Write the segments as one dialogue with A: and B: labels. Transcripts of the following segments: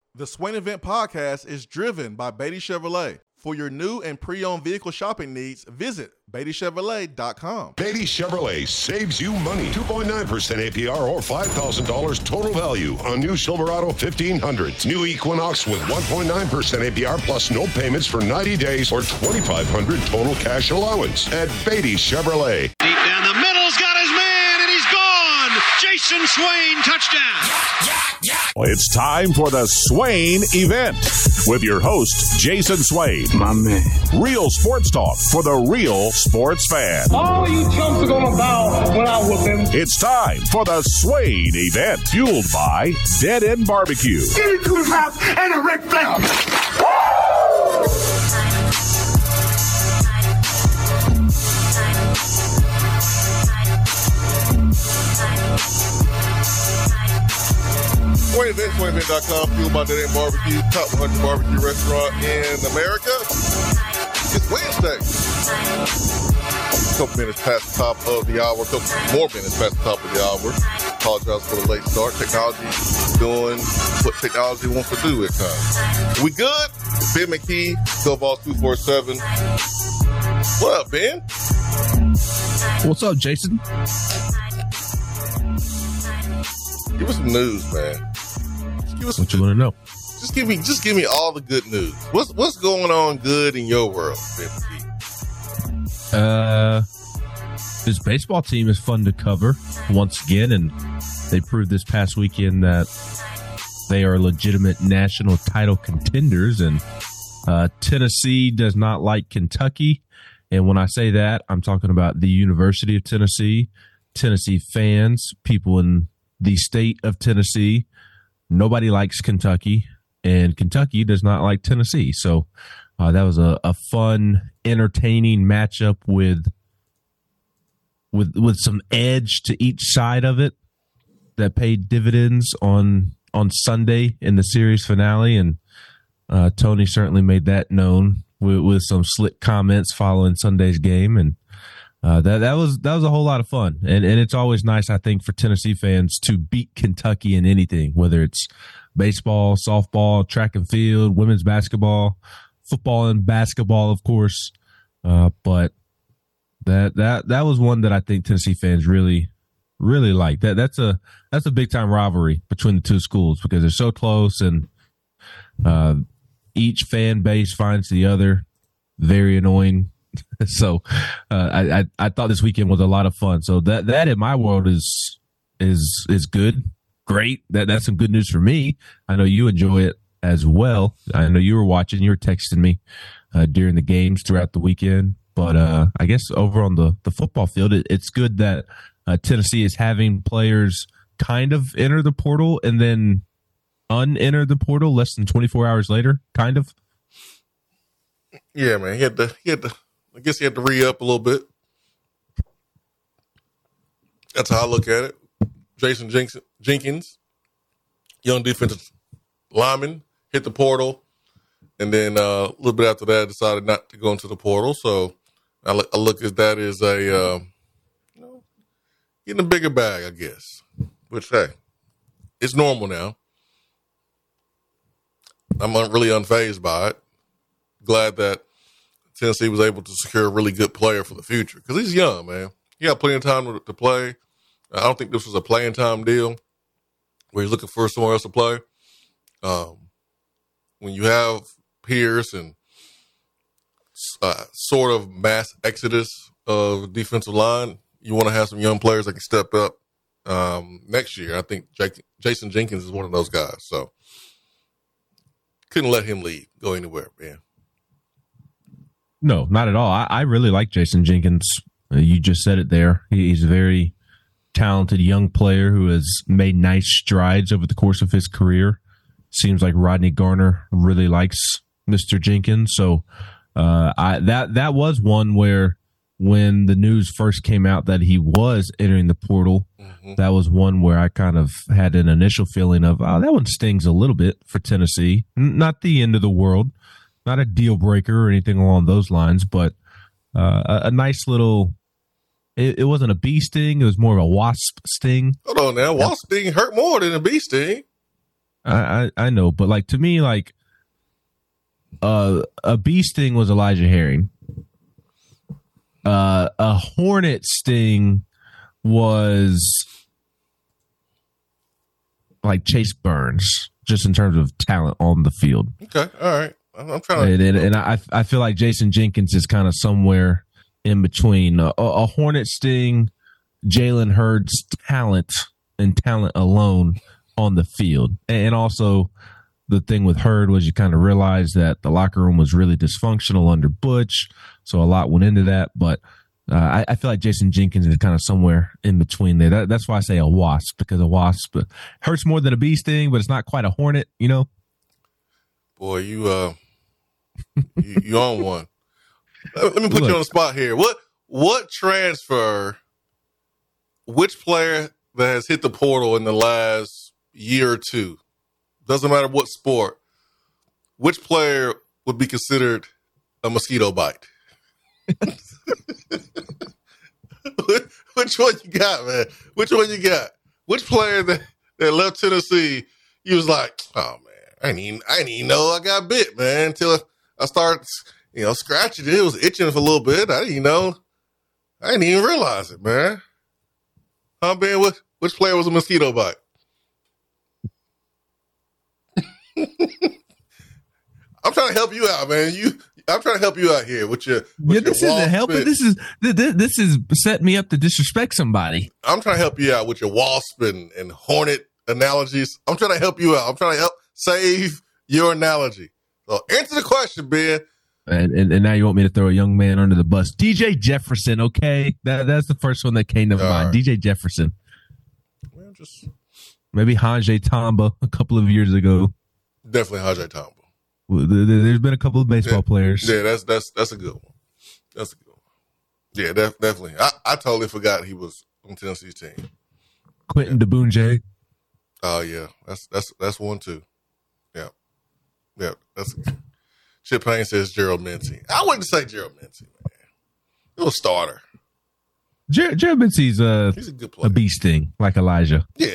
A: The Swain Event Podcast is driven by Beatty Chevrolet. For your new and pre-owned vehicle shopping needs, visit BeattyChevrolet.com.
B: Beatty Chevrolet saves you money. 2.9% APR or $5,000 total value on new Silverado 1500s. New Equinox with 1.9% APR plus no payments for 90 days or $2,500 total cash allowance at Beatty Chevrolet.
C: Deep down the middle's got his man, and he's gone. Jason Swain, touchdown.
D: It's time for the Swain Event with your host, Jason Swain.
E: My man.
D: Real sports talk for the real sports fan.
F: All you chumps are going to bow when I whoop him.
D: It's time for the Swain Event, fueled by Dead End Barbecue.
F: Give me 2 laps and a Ric Flair.
A: SwainEvent.com, fueled by Dead End Barbecue, top 100 barbecue restaurant in America. It's Wednesday. A couple minutes past the top of the hour, a couple more minutes past the top of the hour. Apologize for the late start. Technology doing what technology wants to do at times. We good? Ben McKee, GoVols 247. What up, Ben?
G: What's up, Jason?
A: Give us some news, man. Give us
G: what you want to know?
A: Just give me all the good news. What's going on good in your world, Ben McKee?
G: This baseball team is fun to cover once again, and they proved this past weekend that they are legitimate national title contenders. And Tennessee does not like Kentucky, and when I say that, I'm talking about the University of Tennessee, Tennessee fans, people in the state of Tennessee. Nobody likes Kentucky, and Kentucky does not like Tennessee. So that was a fun, entertaining matchup with some edge to each side of it that paid dividends on Sunday in the series finale. And Tony certainly made that known with some slick comments following Sunday's game. And that was a whole lot of fun. And it's always nice, I think, for Tennessee fans to beat Kentucky in anything, whether it's baseball, softball, track and field, women's basketball, football and basketball, of course. But that was one that I think Tennessee fans really, really like. That's a big time rivalry between the two schools because they're so close, and each fan base finds the other very annoying. So I thought this weekend was a lot of fun. So that in my world is good, great. That's some good news for me. I know you enjoy it as well. I know you were watching, you were texting me during the games throughout the weekend. But I guess over on the football field, it's good that Tennessee is having players kind of enter the portal and then un-enter the portal less than 24 hours later, kind of.
A: Yeah, man. He had to. I guess he had to re-up a little bit. That's how I look at it. Jason Jenkins, young defensive lineman, hit the portal, and then a little bit after that decided not to go into the portal. So I look at that as a getting a bigger bag, I guess. Which, hey, it's normal now. I'm really unfazed by it. Glad that Tennessee was able to secure a really good player for the future because he's young, man. He got plenty of time to play. I don't think this was a playing time deal where he's looking for somewhere else to play. When you have Pierce and sort of mass exodus of defensive line, you want to have some young players that can step up next year. I think Jason Jenkins is one of those guys. So couldn't let him go anywhere, man.
G: No, not at all. I really like Jason Jenkins. You just said it there. He's a very talented young player who has made nice strides over the course of his career. Seems like Rodney Garner really likes Mr. Jenkins. So that was one where when the news first came out that he was entering the portal, that was one where I kind of had an initial feeling of, oh, that one stings a little bit for Tennessee. Not the end of the world. Not a deal breaker or anything along those lines, but a nice little. It wasn't a bee sting; it was more of a wasp sting.
A: Hold on now, wasp sting hurt more than a bee sting.
G: I know, but like to me, like a bee sting was Elijah Herring. A hornet sting was like Chase Burns, just in terms of talent on the field.
A: Okay, all right. I'm trying to,
G: and I feel like Jason Jenkins is kind of somewhere in between. A hornet sting, Jalen Hurd's talent and talent alone on the field, and also the thing with Hurd was you kind of realized that the locker room was really dysfunctional under Butch, so a lot went into that. But I feel like Jason Jenkins is kind of somewhere in between there. That's why I say a wasp, because a wasp hurts more than a bee sting, but it's not quite a hornet, you know?
A: Boy, you on one. Let me put you on the spot here. What transfer, which player that has hit the portal in the last year or two, doesn't matter what sport, which player would be considered a mosquito bite? Which one you got, man? Which one you got? Which player that left Tennessee, you was like, oh man, I didn't even know I got bit, man, until I started, scratching it. It was itching for a little bit. I didn't even realize it, man. Huh, Ben? Which player was a mosquito bite? I'm trying to help you out, man. I'm trying to help you out here with your.
G: This isn't helping. This is setting me up to disrespect somebody.
A: I'm trying to help you out with your wasp and hornet analogies. I'm trying to help you out. I'm trying to help save your analogy. So answer the question, Ben.
G: And now you want me to throw a young man under the bus? DJ Jefferson, okay? That's the first one that came to mind. Right. DJ Jefferson.
A: Well,
G: maybe Hanjay Tamba a couple of years ago.
A: Definitely Hanjay Tamba.
G: There's been a couple of baseball players.
A: Yeah, that's a good one. That's a good one. Yeah, definitely. I totally forgot he was on Tennessee's team.
G: Quentin DeBunje.
A: Oh yeah, that's one too. Yeah. That's Chip Payne says Gerald Mincy. I wouldn't say Gerald Mincy, man. It was starter.
G: Gerald Mincy's
A: he's a good player.
G: A bee sting like Elijah.
A: Yeah.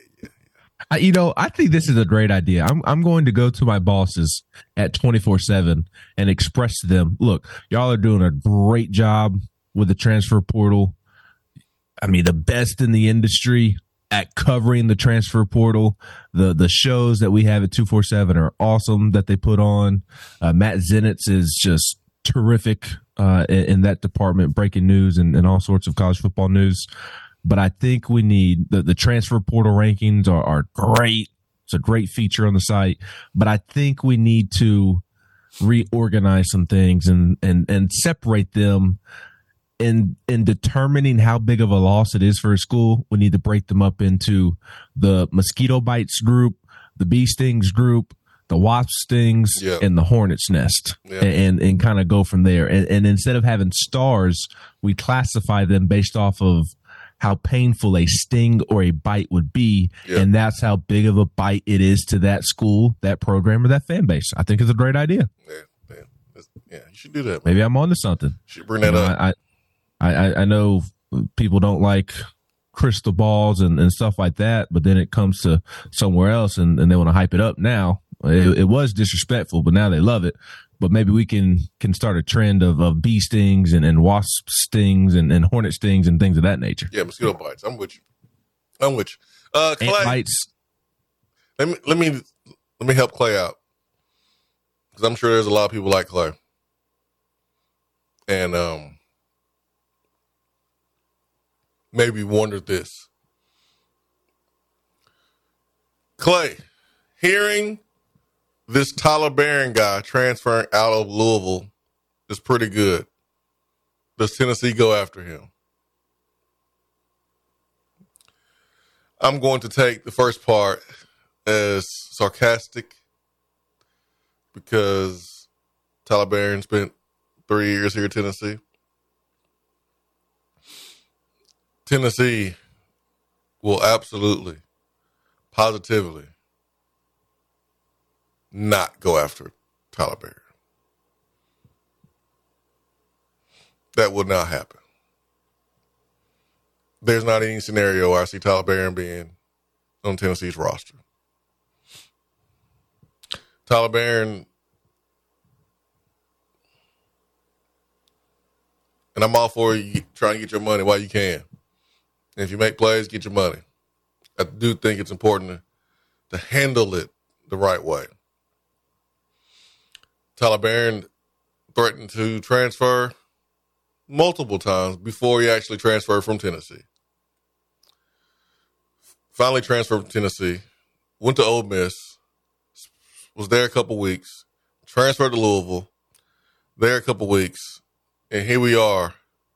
G: I think this is a great idea. I'm going to go to my bosses at 24/7 and express to them, look, y'all are doing a great job with the transfer portal. I mean, the best in the industry at covering the transfer portal. The shows that we have at 247 are awesome that they put on. Matt Zenitz is just terrific in that department, breaking news and all sorts of college football news. But I think we need the transfer portal rankings are great. It's a great feature on the site. But I think we need to reorganize some things and separate them. In determining how big of a loss it is for a school, we need to break them up into the mosquito bites group, the bee stings group, the wasp stings, and the hornet's nest, and kind of go from there. And instead of having stars, we classify them based off of how painful a sting or a bite would be, and that's how big of a bite it is to that school, that program, or that fan base. I think it's a great idea.
A: Yeah, you should do that.
G: Maybe I'm on to something.
A: You should bring that up.
G: I know people don't like crystal balls and stuff like that, but then it comes to somewhere else and they want to hype it up now. It was disrespectful, but now they love it. But maybe we can start a trend of bee stings and wasp stings and hornet stings and things of that nature.
A: Yeah, mosquito bites. I'm with you. Clay,
G: ant bites.
A: Let me help Clay out, because I'm sure there's a lot of people like Clay, and maybe wondered this. Clay, hearing this Tyler Barron guy transferring out of Louisville is pretty good. Does Tennessee go after him? I'm going to take the first part as sarcastic, because Tyler Barron spent 3 years here at Tennessee. Tennessee will absolutely, positively not go after Tyler Barron. That would not happen. There's not any scenario where I see Tyler Barron being on Tennessee's roster. Tyler Barron, and I'm all for you trying to get your money while you can. And if you make plays, get your money. I do think it's important to handle it the right way. Tyler Barron threatened to transfer multiple times before he actually transferred from Tennessee. Finally transferred from Tennessee, went to Ole Miss, was there a couple weeks, transferred to Louisville, there a couple weeks, and here we are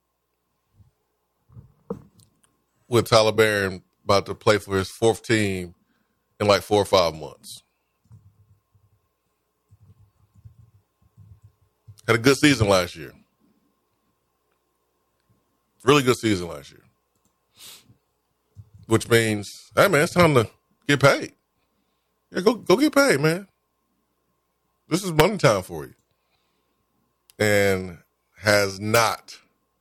A: with Tyler Barron about to play for his fourth team in like 4 or 5 months. Had a good season last year. Really good season last year. Which means, hey, man, it's time to get paid. Yeah, go get paid, man. This is money time for you. And has not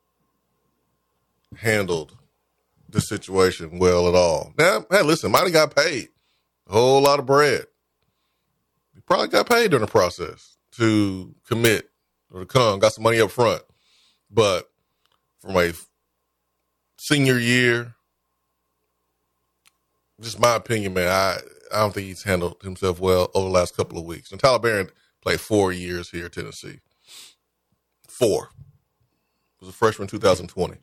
A: handled the situation well at all. Now, hey, listen, might have got paid a whole lot of bread. He probably got paid during the process to commit or to come, got some money up front. But from a senior year, just my opinion, man, I don't think he's handled himself well over the last couple of weeks. And Tyler Barron played 4 years here at Tennessee. 4. Was a freshman in 2020.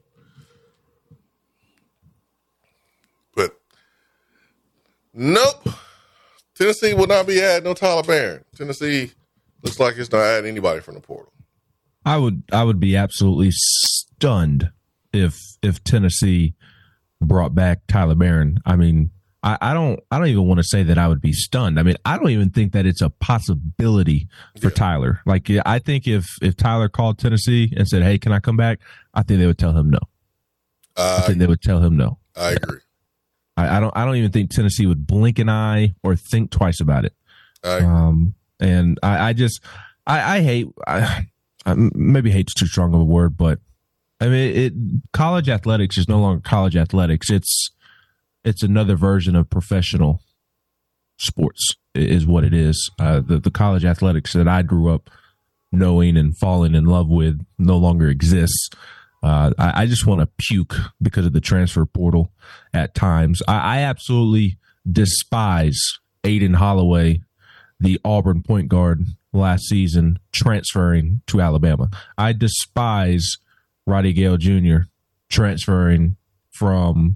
A: But nope. Tennessee will not be adding no Tyler Barron. Tennessee looks like it's not adding anybody from the portal.
G: I would be absolutely stunned if Tennessee brought back Tyler Barron. I mean, I don't even want to say that I would be stunned. I mean, I don't even think that it's a possibility for Tyler. Like, I think if Tyler called Tennessee and said, "Hey, can I come back?" I think they would tell him no. I think they would tell him no.
A: I agree.
G: I don't even think Tennessee would blink an eye or think twice about it. And I hate. Maybe hate's too strong of a word, but I mean, college athletics is no longer college athletics. It's another version of professional sports is what it is. The college athletics that I grew up knowing and falling in love with no longer exists. I just want to puke because of the transfer portal at times. I absolutely despise Aiden Holloway, the Auburn point guard last season, transferring to Alabama. I despise Roddy Gale Jr. transferring from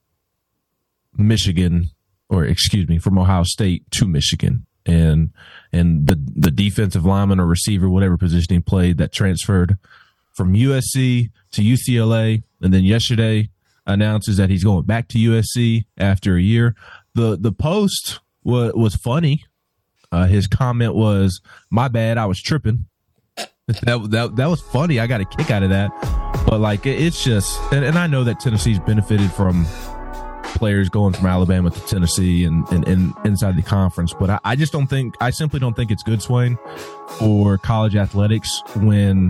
G: from Ohio State to Michigan. And the defensive lineman or receiver, whatever position he played, that transferred from USC to UCLA, and then yesterday announces that he's going back to USC after a year. The post was funny. His comment was, "My bad, I was tripping." That was funny. I got a kick out of that. But like, it's just, and I know that Tennessee's benefited from players going from Alabama to Tennessee and inside the conference, but I simply don't think it's good, Swain, for college athletics when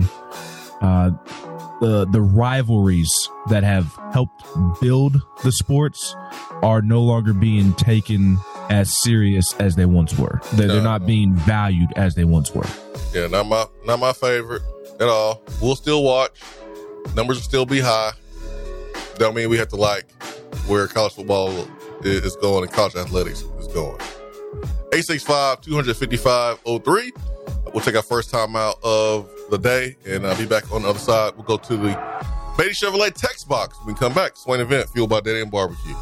G: the rivalries that have helped build the sports are no longer being taken as serious as they once were. They're not being valued as they once were.
A: Yeah, not my favorite at all. We'll still watch. Numbers will still be high. Don't mean we have to like where college football is going and college athletics is going. 865-255-03. We'll take our first time out of the day, and I'll be back on the other side. We'll go to the Beatty Chevrolet text box. When we come back, Swain Event, fueled by Daddy and Barbecue.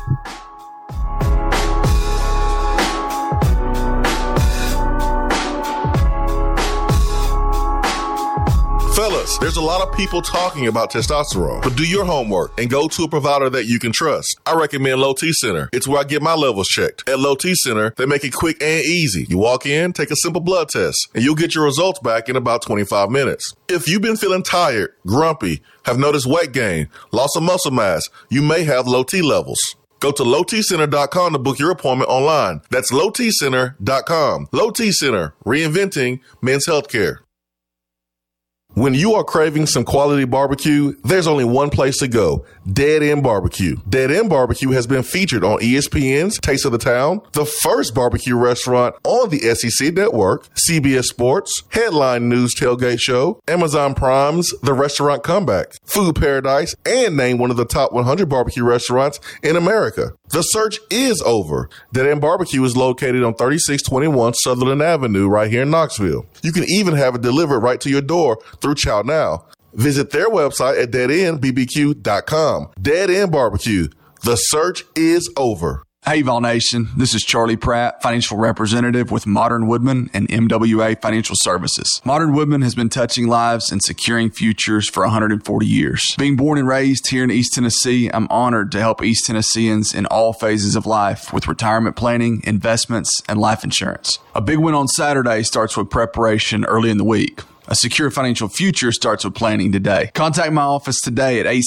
A: Fellas, there's a lot of people talking about testosterone, but do your homework and go to a provider that you can trust. I recommend Low T Center. It's where I get my levels checked. At Low T Center, they make it quick and easy. You walk in, take a simple blood test, and you'll get your results back in about 25 minutes. If you've been feeling tired, grumpy, have noticed weight gain, loss of muscle mass, you may have low T levels. Go to lowtcenter.com to book your appointment online. That's lowtcenter.com. Low T Center, reinventing men's healthcare. When you are craving some quality barbecue, there's only one place to go, Dead End Barbecue. Dead End Barbecue has been featured on ESPN's Taste of the Town, the first barbecue restaurant on the SEC Network, CBS Sports, Headline News Tailgate Show, Amazon Prime's The Restaurant Comeback, Food Paradise, and named one of the top 100 barbecue restaurants in America. The search is over. Dead End Barbecue is located on 3621 Sutherland Avenue right here in Knoxville. You can even have it delivered right to your door through Chow Now. Visit their website at deadendbbq.com. Dead End Barbecue. The search is over.
E: Hey, Vol Nation. This is Charlie Pratt, financial representative with Modern Woodman and MWA Financial Services. Modern Woodman has been touching lives and securing futures for 140 years. Being born and raised here in East Tennessee, I'm honored to help East Tennesseans in all phases of life with retirement planning, investments, and life insurance. A big win on Saturday starts with preparation early in the week. A secure financial future starts with planning today. Contact my office today at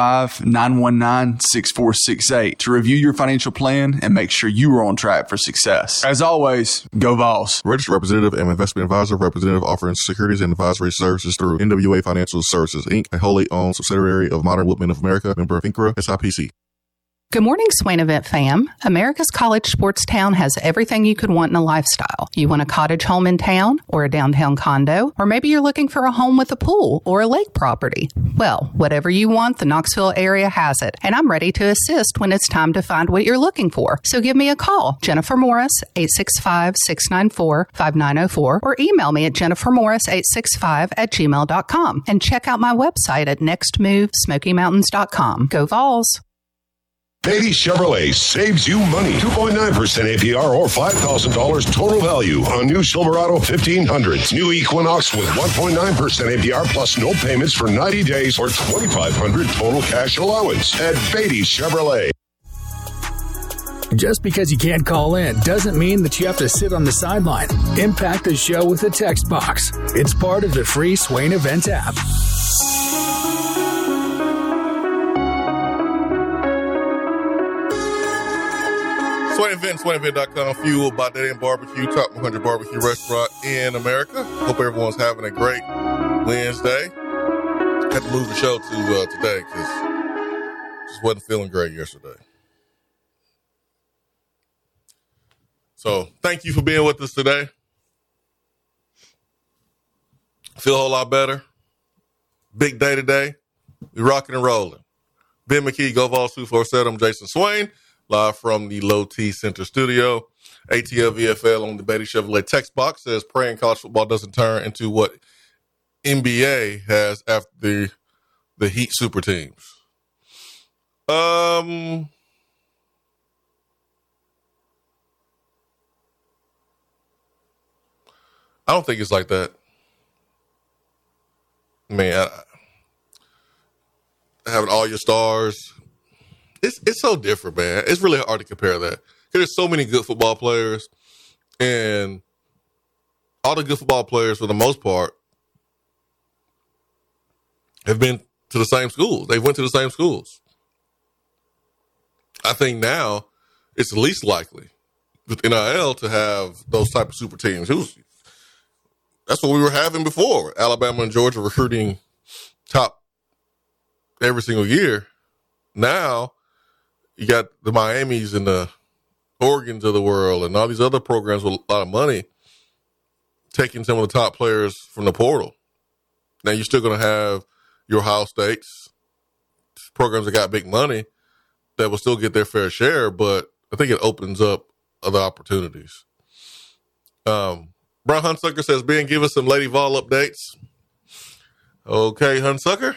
E: 865-919-6468 to review your financial plan and make sure you are on track for success. As always, go Vols.
A: Registered representative and investment advisor, representative offering securities and advisory services through NWA Financial Services, Inc., a wholly owned subsidiary of Modern Woodman of America, member of FINCRA, SIPC.
H: Good morning, Swain Event fam. America's College Sports Town has everything you could want in a lifestyle. You want a cottage home in town or a downtown condo, or maybe you're looking for a home with a pool or a lake property. Well, whatever you want, the Knoxville area has it, and I'm ready to assist when it's time to find what you're looking for. So give me a call, Jennifer Morris, 865-694-5904, or email me at jennifermorris865@gmail.com, and check out my website at nextmovesmokymountains.com. Go Vols!
B: Beatty Chevrolet saves you money. 2.9% APR or $5,000 total value on new Silverado 1500s. New Equinox with 1.9% APR plus no payments for 90 days or $2,500 total cash allowance at Beatty Chevrolet.
I: Just because you can't call in doesn't mean that you have to sit on the sideline. Impact the show with a text box. It's part of the free Swain Event app.
A: Swain Event, SwainEvent.com, fueled by Dead End Barbecue, top 100 barbecue restaurant in America. Hope everyone's having a great Wednesday. Had to move the show to today because just wasn't feeling great yesterday. So thank you for being with us today. Feel a whole lot better. Big day today. We're rocking and rolling. Ben McKee, Go Vols 247. I'm Jason Swain. Live from the Low T Center studio. ATL VFL on the Beatty Chevrolet text box says praying college football doesn't turn into what NBA has after the Heat super teams. I don't think it's like that. Man, having all your stars. It's so different, man. It's really hard to compare that. There's so many good football players, and all the good football players, for the most part, have been to the same schools. They went to the same schools. I think now it's the least likely with NIL to have those type of super teams. That's what we were having before. Alabama and Georgia recruiting top every single year. Now you got the Miamis and the Oregons of the world and all these other programs with a lot of money taking some of the top players from the portal. Now you're still going to have your Ohio States, programs that got big money that will still get their fair share, but I think it opens up other opportunities. Brian Hunsucker says, Ben, give us some Lady Vol updates. Okay, Hunsucker.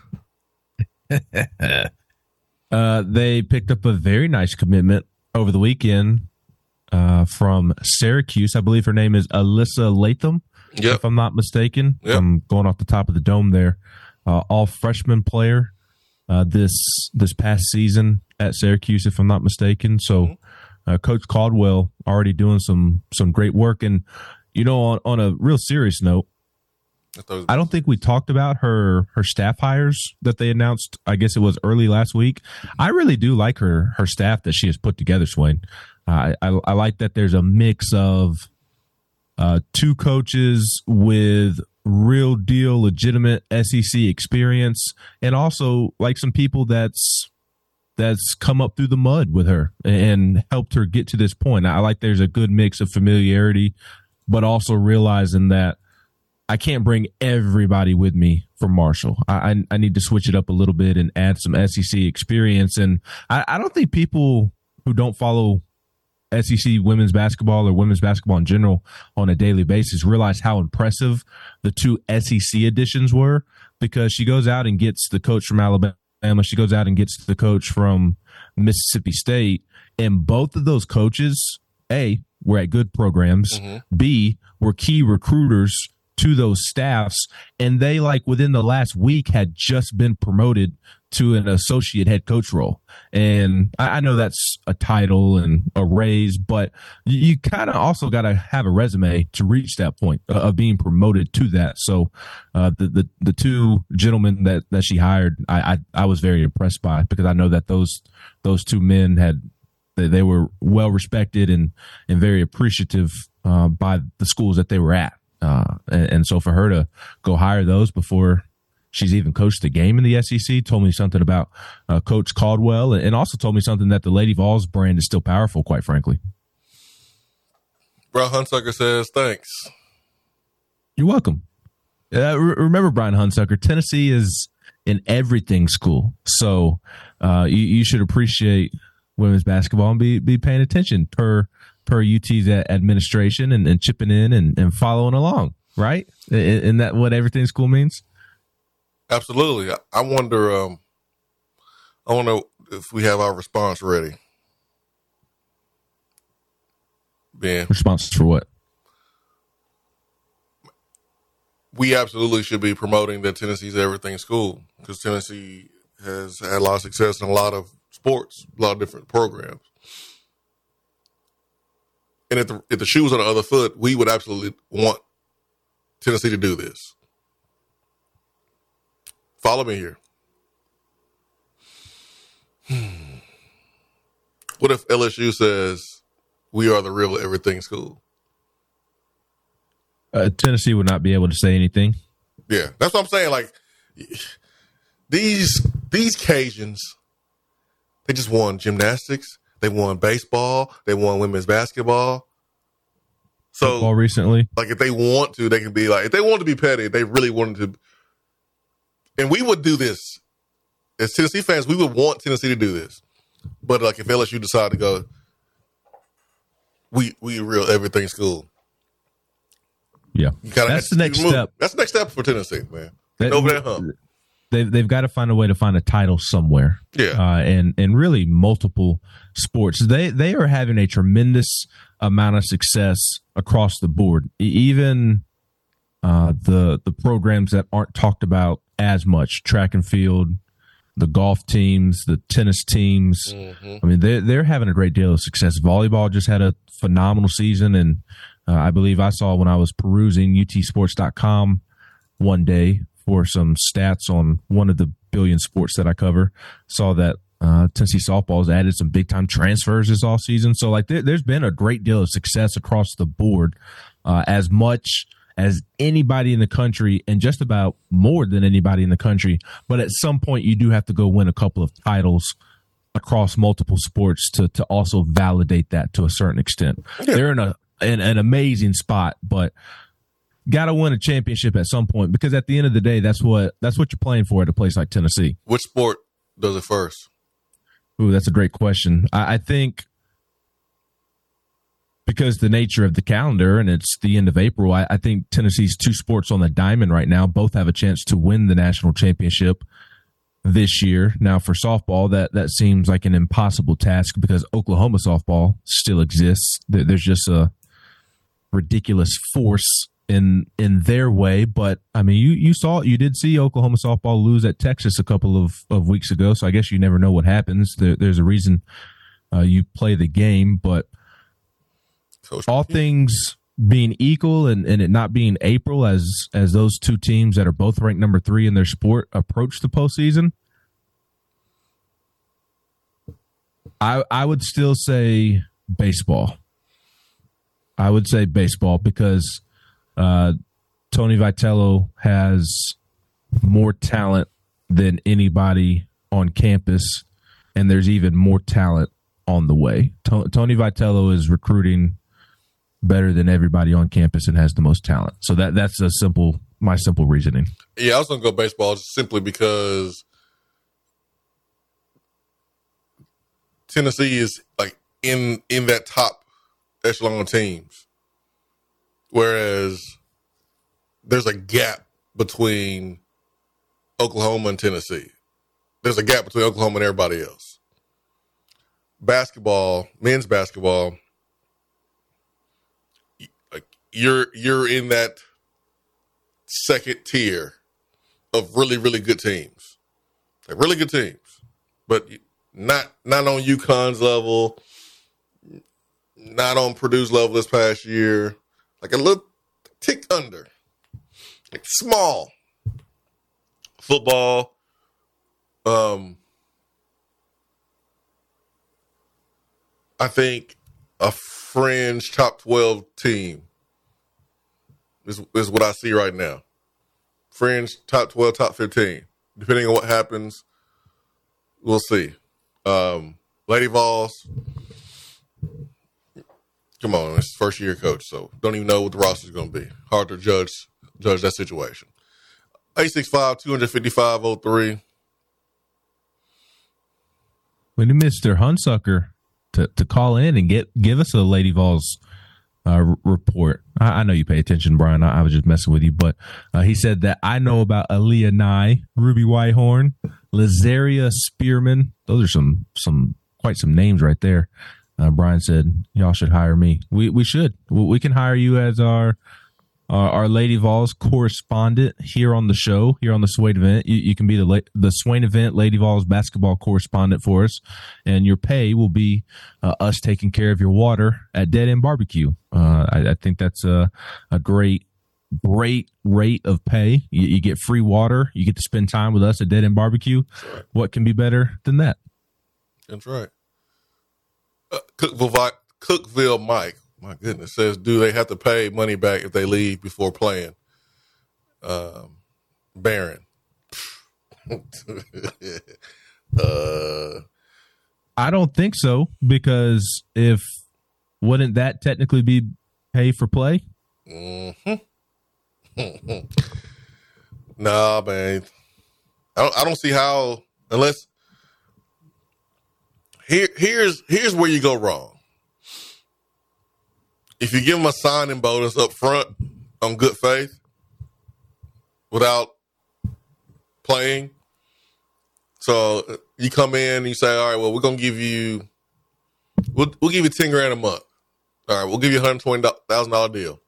G: They picked up a very nice commitment over the weekend from Syracuse. I believe her name is Alyssa Latham, if I'm not mistaken. Yep. I'm going off the top of the dome there. All freshman player this past season at Syracuse, if I'm not mistaken. So Coach Caldwell already doing some great work. And, you know, on a real serious note, I don't think we talked about her staff hires that they announced. I guess it was early last week. I really do like her staff that she has put together, Swain. I like that there's a mix of two coaches with real deal, legitimate SEC experience, and also like some people that's come up through the mud with her and helped her get to this point. I like there's a good mix of familiarity, but also realizing that I can't bring everybody with me for Marshall. I need to switch it up a little bit and add some SEC experience. And I don't think people who don't follow SEC women's basketball or women's basketball in general on a daily basis realize how impressive the two SEC additions were, because she goes out and gets the coach from Alabama. She goes out and gets the coach from Mississippi State. And both of those coaches, A, were at good programs. Mm-hmm. B, were key recruiters to those staffs. And they, like, within the last week had just been promoted to an associate head coach role. And I know that's a title and a raise, but you kind of also got to have a resume to reach that point of being promoted to that. So the two gentlemen that she hired, I was very impressed by, because I know that those two men they were well respected and very appreciative by the schools that they were at. And so for her to go hire those before she's even coached the game in the SEC told me something about Coach Caldwell, and also told me something that the Lady Vols brand is still powerful, quite frankly.
A: Brian Hunsucker says, thanks.
G: You're welcome. Remember, Brian Hunsucker, Tennessee is an everything school. So you should appreciate women's basketball and be paying attention per UT's administration and chipping in and following along, right? Isn't that what everything school means?
A: Absolutely. I wonder if we have our response ready. Ben.
G: Response for what?
A: We absolutely should be promoting that Tennessee's everything school, because Tennessee has had a lot of success in a lot of sports, a lot of different programs. And if the shoe was on the other foot, we would absolutely want Tennessee to do this. Follow me here. What if LSU says we are the real everything school?
G: Tennessee would not be able to say anything.
A: Yeah, that's what I'm saying. Like, these Cajuns, they just won gymnastics. They won baseball. They won women's basketball. So
G: football recently,
A: like, if they want to, they can be like, if they want to be petty, if they really wanted to. And we would do this as Tennessee fans. We would want Tennessee to do this, but like, if LSU decide to go, we real everything school.
G: Yeah, that's the next step.
A: That's the next step for Tennessee, man. Over that hump.
G: They've got to find a way to find a title somewhere.
A: Yeah,
G: and really multiple sports. They are having a tremendous amount of success across the board. Even the programs that aren't talked about as much, track and field, the golf teams, the tennis teams. Mm-hmm. I mean, they're having a great deal of success. Volleyball just had a phenomenal season, and I believe I saw when I was perusing utsports.com one day for some stats on one of the billion sports that I cover, saw that Tennessee softball has added some big-time transfers this offseason. So, like, there's been a great deal of success across the board, as much as anybody in the country, and just about more than anybody in the country. But at some point, you do have to go win a couple of titles across multiple sports to also validate that to a certain extent. Yeah. They're in an amazing spot, but got to win a championship at some point, because at the end of the day, that's what you're playing for at a place like Tennessee.
A: Which sport does it first?
G: Ooh, that's a great question. I think because the nature of the calendar and it's the end of April, I think Tennessee's two sports on the diamond right now both have a chance to win the national championship this year. Now, for softball, that seems like an impossible task, because Oklahoma softball still exists. There's just a ridiculous force in their way. But I mean, you did see Oklahoma softball lose at Texas a couple of weeks ago. So I guess you never know what happens. There's a reason you play the game, but all things being equal and it not being April, as those two teams that are both ranked number 3 in their sport approach the postseason, I would still say baseball. I would say baseball because Tony Vitello has more talent than anybody on campus, and there's even more talent on the way. Tony Vitello is recruiting better than everybody on campus and has the most talent. So that's my simple reasoning.
A: Yeah, I was going to go baseball simply because Tennessee is like in that top echelon of teams, whereas there's a gap between Oklahoma and Tennessee. There's a gap between Oklahoma and everybody else. Basketball, men's basketball, like you're in that second tier of really, really good teams. Like really good teams. But not on UConn's level, not on Purdue's level this past year. Like a little tick under. Like small. Football. I think a fringe top 12 team is what I see right now. Fringe top 12, top 15. Depending on what happens, we'll see. Lady Vols, come on, it's first year coach, so don't even know what the roster is going to be. Hard to judge that situation. 865-255-03.
G: We need Mr. Hunsucker to call in and give us a Lady Vols report. I know you pay attention, Brian. I was just messing with you, but he said that I know about Aaliyah Nye, Ruby Whitehorn, Lazaria Spearman. Those are quite some names right there. Brian said y'all should hire me. We should. We can hire you as our Lady Vols correspondent here on the show, here on the Swain event. You can be the Swain event Lady Vols basketball correspondent for us, and your pay will be us taking care of your water at Dead End Barbecue. I think that's a great rate of pay. You get free water. You get to spend time with us at Dead End Barbecue. Right. What can be better than that?
A: That's right. Cookville Mike. My goodness, says, do they have to pay money back if they leave before playing? Barron.
G: I don't think so, because wouldn't that technically be pay for play?
A: Mm-hmm. Nah, man. I don't see how, unless here's where you go wrong. If you give them a signing bonus up front on good faith without playing, so you come in and you say, all right, well, we're going to give you, we'll give you $10,000 a month. All right, we'll give you a $120,000 deal.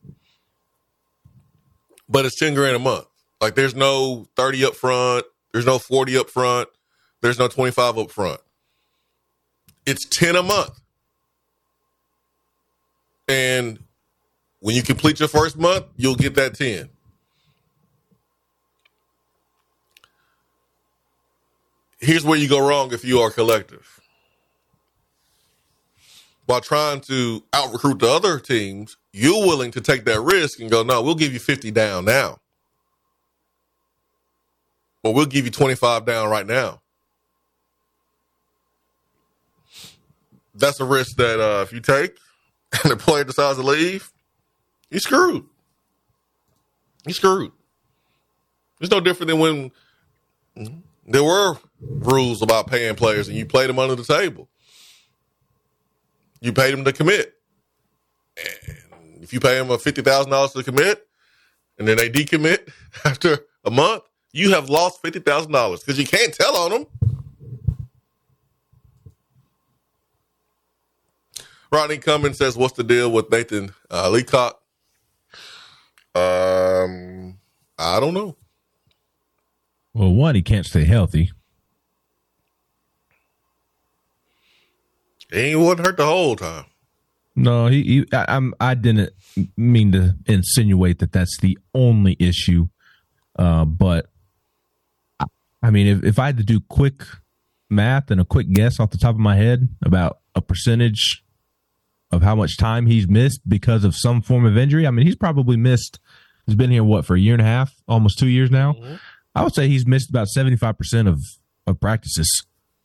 A: But it's $10,000 a month. Like there's no 30 up front. There's no 40 up front. There's no 25 up front. It's 10 a month. And when you complete your first month, you'll get that 10. Here's where you go wrong if you are collective. While trying to out-recruit the other teams, you're willing to take that risk and go, no, we'll give you 50 down now. Or we'll give you 25 down right now. That's a risk that if you take, and the player decides to leave, you're screwed. You're screwed. It's no different than when there were rules about paying players and you played them under the table. You paid them to commit. And if you pay them $50,000 to commit and then they decommit after a month, you have lost $50,000 because you can't tell on them. Rodney Cummins says, what's the deal with Nathan Leacock? I don't know.
G: Well, one, he can't stay healthy.
A: He wasn't hurt the whole time.
G: No, I didn't mean to insinuate that that's the only issue. But, I mean, if I had to do quick math and a quick guess off the top of my head about a percentage of how much time he's missed because of some form of injury. I mean, he's probably missed. He's been here for a year and a half, almost 2 years now. Mm-hmm. I would say he's missed about 75% of practices.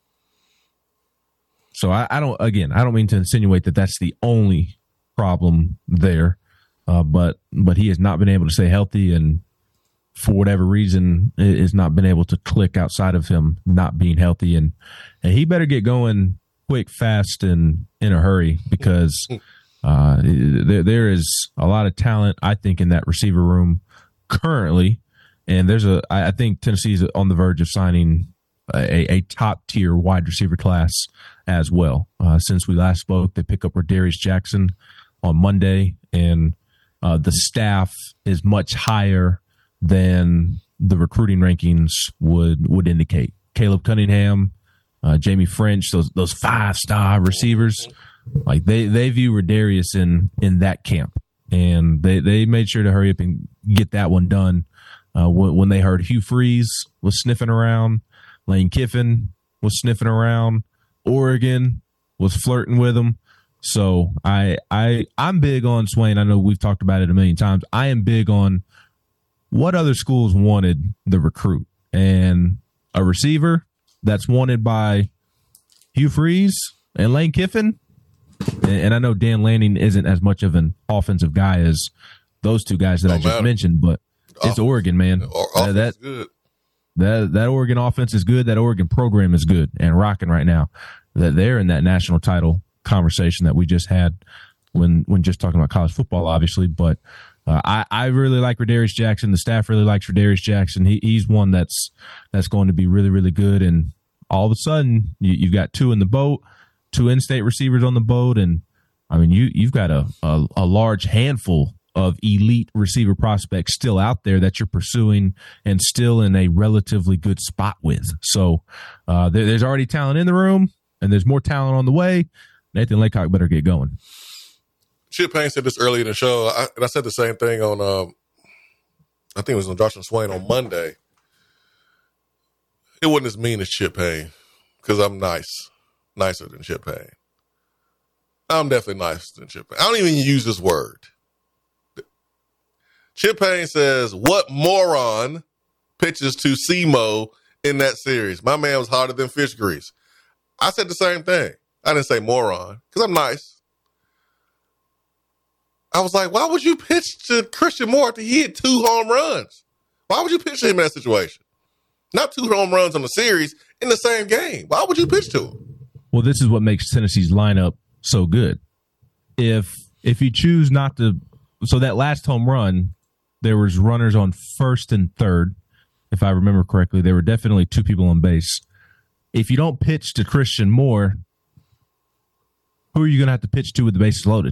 G: So I don't mean to insinuate that that's the only problem there, but he has not been able to stay healthy, and for whatever reason, it has not been able to click outside of him not being healthy, and he better get going quick, fast, and in a hurry, because there is a lot of talent, I think, in that receiver room currently, and I think Tennessee's on the verge of signing a top-tier wide receiver class as well. Since we last spoke, they pick up Radarius Jackson on Monday, and the staff is much higher than the recruiting rankings would indicate. Caleb Cunningham, Jamie French, those 5-star receivers, like they view Radarius in that camp, and they made sure to hurry up and get that one done. When they heard Hugh Freeze was sniffing around, Lane Kiffin was sniffing around, Oregon was flirting with him. So I'm big on Swain. I know we've talked about it a million times. I am big on what other schools wanted the recruit, and a receiver that's wanted by Hugh Freeze and Lane Kiffin. And I know Dan Lanning isn't as much of an offensive guy as those two guys that I just mentioned, but it's Oregon, man. That Oregon offense is good. That Oregon program is good and rocking right now. That they're in that national title conversation that we just had when just talking about college football, obviously. But I really like Radarius Jackson. The staff really likes Radarius Jackson. He's one that's going to be really, really good. And all of a sudden, you've got two in the boat, two in-state receivers on the boat, and I mean you've got a large handful of elite receiver prospects still out there that you're pursuing and still in a relatively good spot with. So there's already talent in the room, and there's more talent on the way. Nathan Laycock better get going.
A: Chip Payne said this earlier in the show, and I said the same thing on, I think it was on Josh and Swain on Monday. It wasn't as mean as Chip Payne, because I'm nicer than Chip Payne. I'm definitely nicer than Chip Payne. I don't even use this word. Chip Payne says, what moron pitches to SEMO in that series? My man was hotter than fish grease. I said the same thing. I didn't say moron, because I'm nice. I was like, why would you pitch to Christian Moore after he hit 2 home runs? Why would you pitch to him in that situation? Not 2 home runs on the series in the same game. Why would you pitch to him?
G: Well, this is what makes Tennessee's lineup so good. If you choose not to, so that last home run, there was runners on first and third. If I remember correctly, there were definitely 2 people on base. If you don't pitch to Christian Moore, who are you going to have to pitch to with the bases loaded?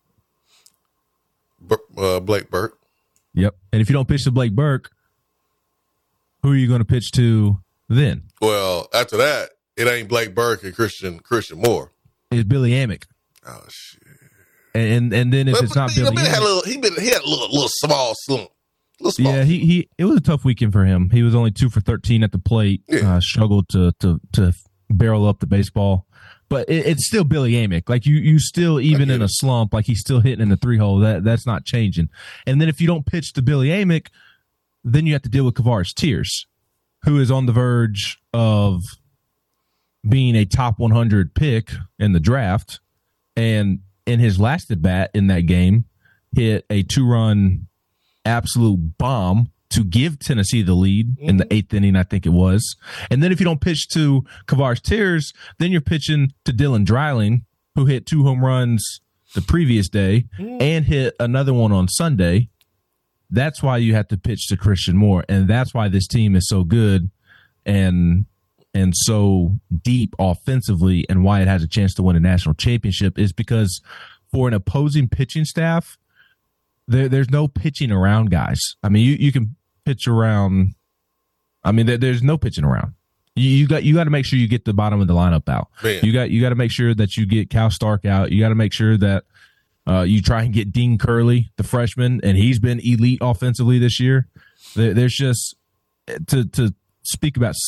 A: Blake Burke.
G: Yep. And if you don't pitch to Blake Burke, who are you going to pitch to then?
A: Well, after that, it ain't Blake Burke and Christian Moore.
G: It's Billy Amick.
A: Oh shit.
G: And then if it's not Billy Amick,
A: he had a little small slump.
G: Yeah, it was a tough weekend for him. He was only 2 for 13 at the plate. Yeah. Struggled to barrel up the baseball. But it's still Billy Amick. Like you still, even in a slump, like he's still hitting in the 3-hole. That's not changing. And then if you don't pitch to Billy Amick, then you have to deal with Kavaris Tears, who is on the verge of being a top 100 pick in the draft. And in his last at bat in that game, hit a 2-run absolute bomb to give Tennessee the lead in the 8th inning, I think it was. And then if you don't pitch to Kavaris Tears, then you're pitching to Dylan Dreiling, who hit 2 home runs the previous day and hit another one on Sunday. That's why you have to pitch to Christian Moore, and that's why this team is so good and so deep offensively, and why it has a chance to win a national championship is because for an opposing pitching staff, there's no pitching around guys. I mean, you can pitch around. I mean, there's no pitching around. You got to make sure you get the bottom of the lineup out. Man. You got to make sure that you get Cal Stark out. You got to make sure that you try and get Dean Curley, the freshman, and he's been elite offensively this year. There's just to speak about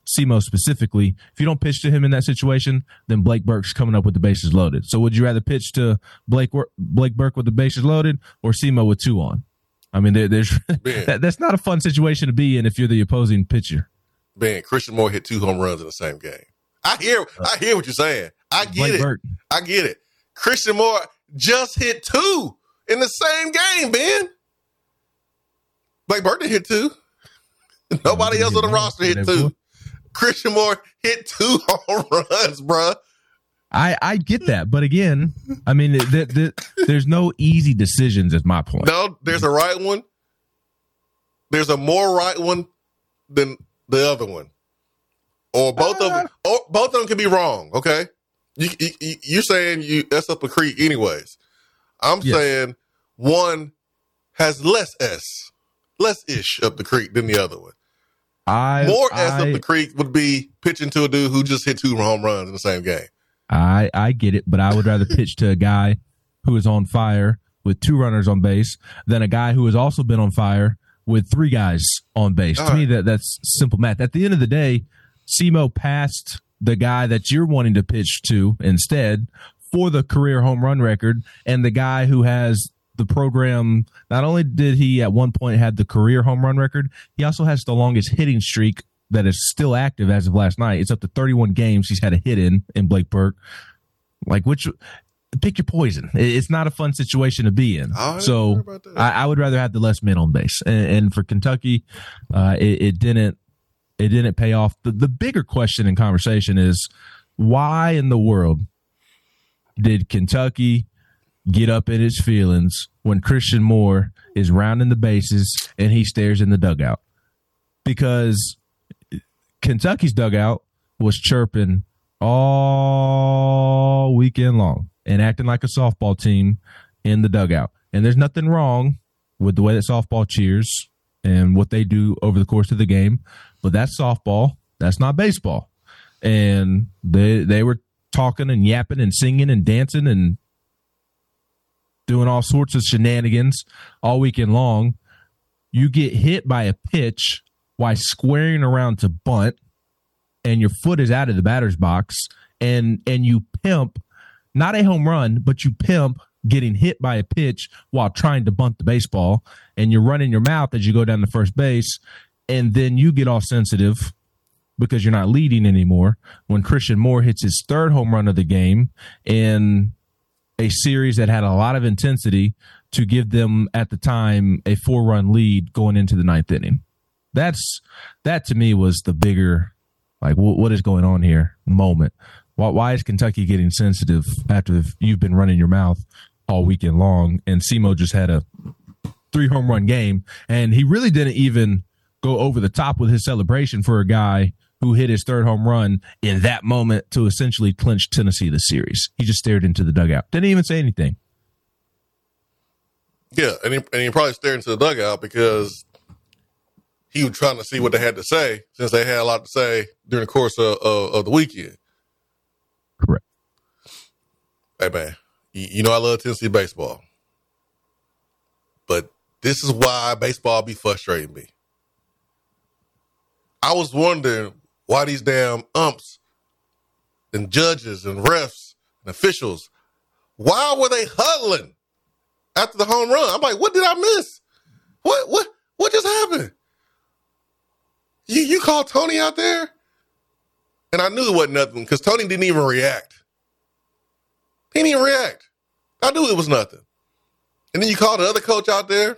G: SEMO specifically, if you don't pitch to him in that situation, then Blake Burke's coming up with the bases loaded. So would you rather pitch to Blake Burke with the bases loaded or SEMO with 2 on? I mean, that's not a fun situation to be in if you're the opposing pitcher.
A: Man, Christian Moore hit 2 home runs in the same game. I hear what you're saying. I get it. Christian Moore just hit 2 in the same game, Ben. Blake Burke hit 2. Nobody else on the roster hit 2. Christian Moore hit 2 home runs, bruh.
G: I get that, but again, I mean, there's no easy decisions. Is my point.
A: No, there's a right one. There's a more right one than the other one, or both of them. Or both of them can be wrong. Okay, you're saying you S up a creek, anyways. I'm saying one has less ish up the creek than the other one. More S up the creek would be pitching to a dude who just hit 2 home runs in the same game.
G: I get it, but I would rather pitch to a guy who is on fire with 2 runners on base than a guy who has also been on fire with 3 guys on base. To me, that's simple math. At the end of the day, SEMO passed the guy that you're wanting to pitch to instead for the career home run record, and the guy who has the program. Not only did he at one point have the career home run record, he also has the longest hitting streak that is still active as of last night. It's up to 31 games he's had a hit in Blake Burke. Pick your poison. It's not a fun situation to be in. So I would rather have the less men on base. And for Kentucky, it didn't pay off. The bigger question in conversation is, why in the world did Kentucky get up in his feelings when Christian Moore is rounding the bases and he stares in the dugout? Because Kentucky's dugout was chirping all weekend long and acting like a softball team in the dugout. And there's nothing wrong with the way that softball cheers and what they do over the course of the game, but that's softball. That's not baseball. And they were talking and yapping and singing and dancing and doing all sorts of shenanigans all weekend long. You get hit by a pitch while squaring around to bunt, and your foot is out of the batter's box, and you pimp, not a home run, but you pimp getting hit by a pitch while trying to bunt the baseball, and you're running your mouth as you go down to first base, and then you get all sensitive because you're not leading anymore when Christian Moore hits his 3rd home run of the game in a series that had a lot of intensity to give them, at the time, a 4-run lead going into the 9th inning. That to me was the bigger, what is going on here moment. Why is Kentucky getting sensitive after you've been running your mouth all weekend long? And SEMO just had a 3 home run game, and he really didn't even go over the top with his celebration for a guy who hit his 3rd home run in that moment to essentially clinch Tennessee the series. He just stared into the dugout. Didn't even say anything.
A: Yeah, and he probably stared into the dugout because he was trying to see what they had to say, since they had a lot to say during the course of the weekend.
G: Correct.
A: Hey, man, you know I love Tennessee baseball, but this is why baseball be frustrating me. I was wondering why these damn umps and judges and refs and officials, why were they huddling after the home run? I'm like, what did I miss? What just happened? You called Tony out there? And I knew it wasn't nothing because Tony didn't even react. He didn't even react. I knew it was nothing. And then you called the other coach out there.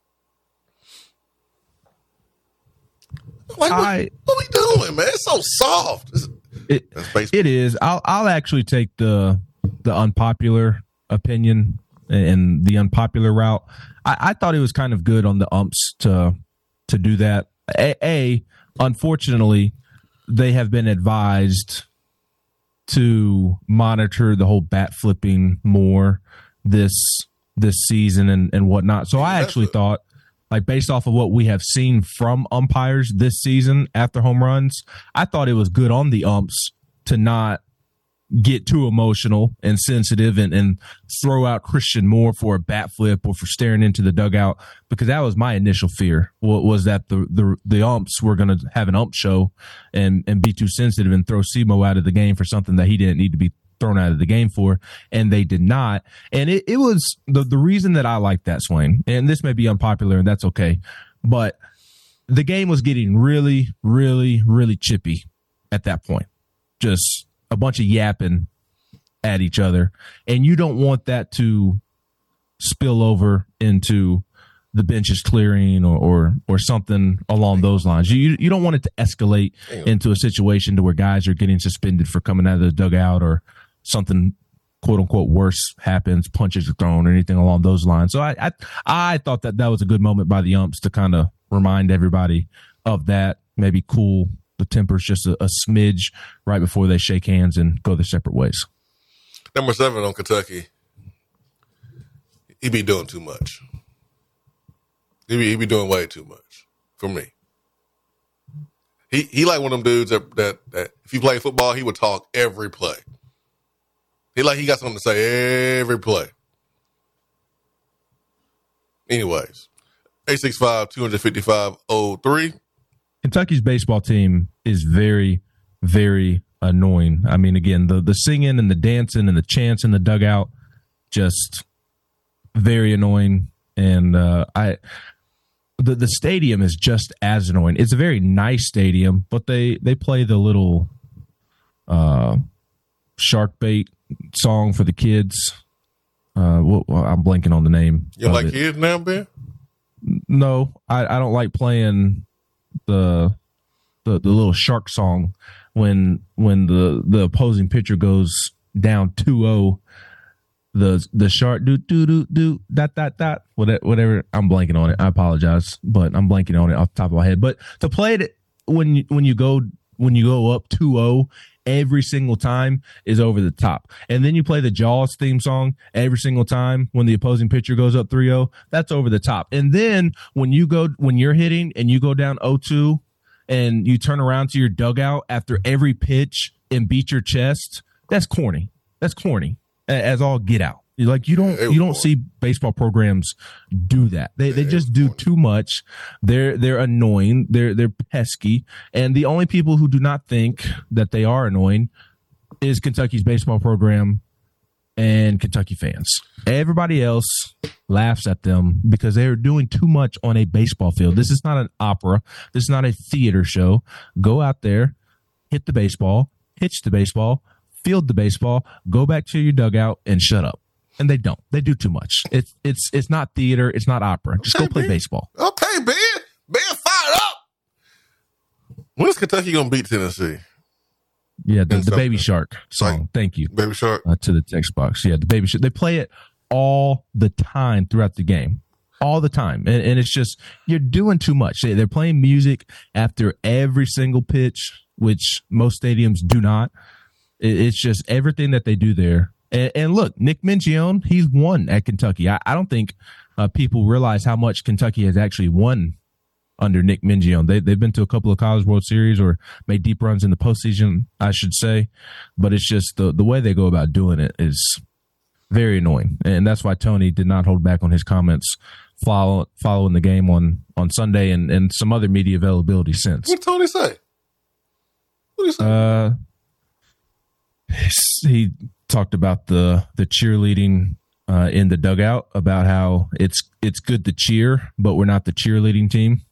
A: What we doing, man? It's so soft.
G: It is. I'll actually take the unpopular opinion and the unpopular route. I thought it was kind of good on the umps to do that. Unfortunately, they have been advised to monitor the whole bat flipping more this season and whatnot. So I actually thought, based off of what we have seen from umpires this season after home runs, I thought it was good on the umps to not get too emotional and sensitive and throw out Christian Moore for a bat flip or for staring into the dugout, because that was my initial fear, was that the umps were going to have an ump show and be too sensitive and throw Simo out of the game for something that he didn't need to be thrown out of the game for, and they did not. And it was the reason that I like that, Swain, and this may be unpopular and that's okay, but the game was getting really, really, really chippy at that point. Just a bunch of yapping at each other, and you don't want that to spill over into the benches clearing or something along those lines. You don't want it to escalate into a situation to where guys are getting suspended for coming out of the dugout, or something quote unquote worse happens, punches are thrown, or anything along those lines. So I thought that was a good moment by the umps to kind of remind everybody of that, maybe cool the tempers just a smidge right before they shake hands and go their separate ways.
A: Number 7 on Kentucky. He be doing too much. He be doing way too much for me. He like one of them dudes that if you play football, he would talk every play. He got something to say every play. Anyways, 865-255-03.
G: Kentucky's baseball team is very, very annoying. I mean, again, the singing and the dancing and the chants in the dugout, just very annoying. And the stadium is just as annoying. It's a very nice stadium, but they play the little shark bait song for the kids. I'm blanking on the name.
A: You like kids now, Ben?
G: No, I don't like playing the little shark song when the opposing pitcher goes down 2-0. The shark do dot whatever. I'm blanking on it. I apologize, but I'm blanking on it off the top of my head. But to play it when you go up 2-0 every single time is over the top. And then you play the Jaws theme song every single time when the opposing pitcher goes up 3-0. That's over the top. And then when you're hitting and you go down 0-2 and you turn around to your dugout after every pitch and beat your chest, that's corny. That's corny as all get out. Like you don't see baseball programs do that. They just do too much. They're annoying. They're pesky. And the only people who do not think that they are annoying is Kentucky's baseball program and Kentucky fans. Everybody else laughs at them because they are doing too much on a baseball field. This is not an opera. This is not a theater show. Go out there, hit the baseball, pitch the baseball, field the baseball, go back to your dugout and shut up. And they don't. They do too much. It's not theater. It's not opera. Just go play baseball.
A: Okay, Ben. Ben, fired up. When is Kentucky going to beat Tennessee?
G: Yeah, the Baby Shark song. Thank you.
A: Baby Shark.
G: To the text box. Yeah, the Baby Shark. They play it all the time throughout the game. All the time. And it's just, you're doing too much. They're playing music after every single pitch, which most stadiums do not. It's just everything that they do there. And look, Nick Mingione, he's won at Kentucky. I don't think people realize how much Kentucky has actually won under Nick Mingione. They've been to a couple of College World Series or made deep runs in the postseason, I should say. But it's just the way they go about doing it is very annoying. And that's why Tony did not hold back on his comments following the game on Sunday and some other media availability since.
A: What did Tony say? What did he say?
G: He talked about the cheerleading in the dugout, about how it's good to cheer, but we're not the cheerleading team.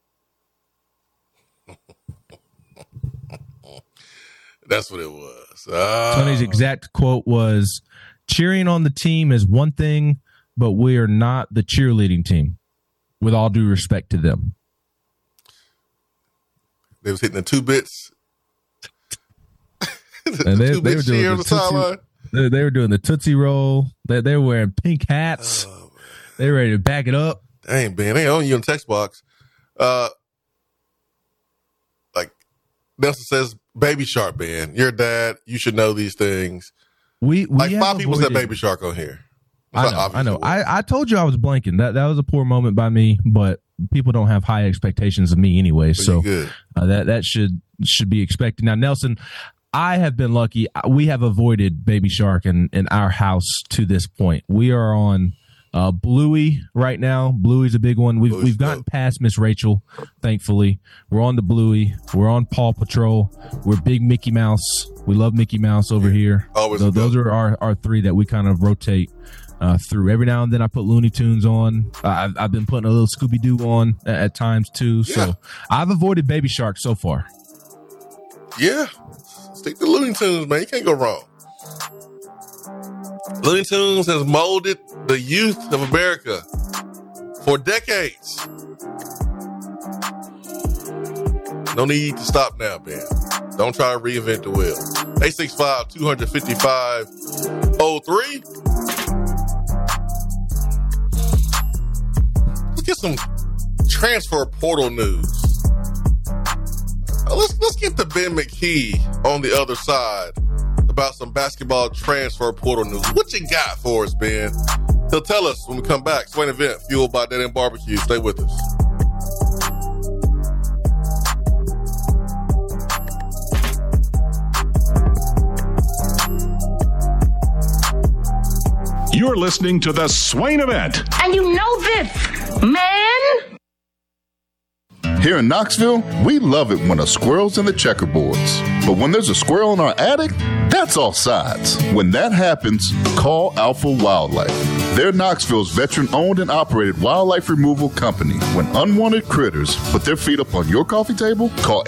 A: That's what it was.
G: Tony's exact quote was, cheering on the team is one thing, but we are not the cheerleading team, with all due respect to them.
A: They was hitting the 2-bits.
G: And they were doing they were doing the Tootsie Roll. They were wearing pink hats. Oh, they were ready to back it up.
A: Dang, Ben, they on you in the text box. Like Nelson says, Baby Shark, Ben. You're a dad. You should know these things.
G: We
A: like 5 people said Baby Shark on here.
G: I know. I told you I was blanking. That was a poor moment by me, but people don't have high expectations of me anyway. So that should be expected. Now, Nelson, I have been lucky. We have avoided Baby Shark in our house to this point. We are on Bluey right now. Bluey's a big one. We've gotten past Miss Rachel, thankfully. We're on the Bluey. We're on Paw Patrol. We're big Mickey Mouse. We love Mickey Mouse over here. So those are our three that we kind of rotate through. Every now and then I put Looney Tunes on. I've been putting a little Scooby-Doo on at times too. Yeah. So I've avoided Baby Shark so far.
A: Yeah. Stick to Looney Tunes, man. You can't go wrong. Looney Tunes has molded the youth of America for decades. No need to stop now, man. Don't try to reinvent the wheel. 865-255-03. Let's get some transfer portal news. Let's get to Ben McKee on the other side about some basketball transfer portal news. What you got for us, Ben? He'll tell us when we come back. Swain Event, fueled by Dead End Barbecue. Stay with us.
D: You're listening to the Swain Event.
F: And you know this, man.
J: Here in Knoxville, we love it when a squirrel's in the checkerboards. But when there's a squirrel in our attic, that's all sides. When that happens, call Alpha Wildlife. They're Knoxville's veteran-owned and operated wildlife removal company. When unwanted critters put their feet up on your coffee table, call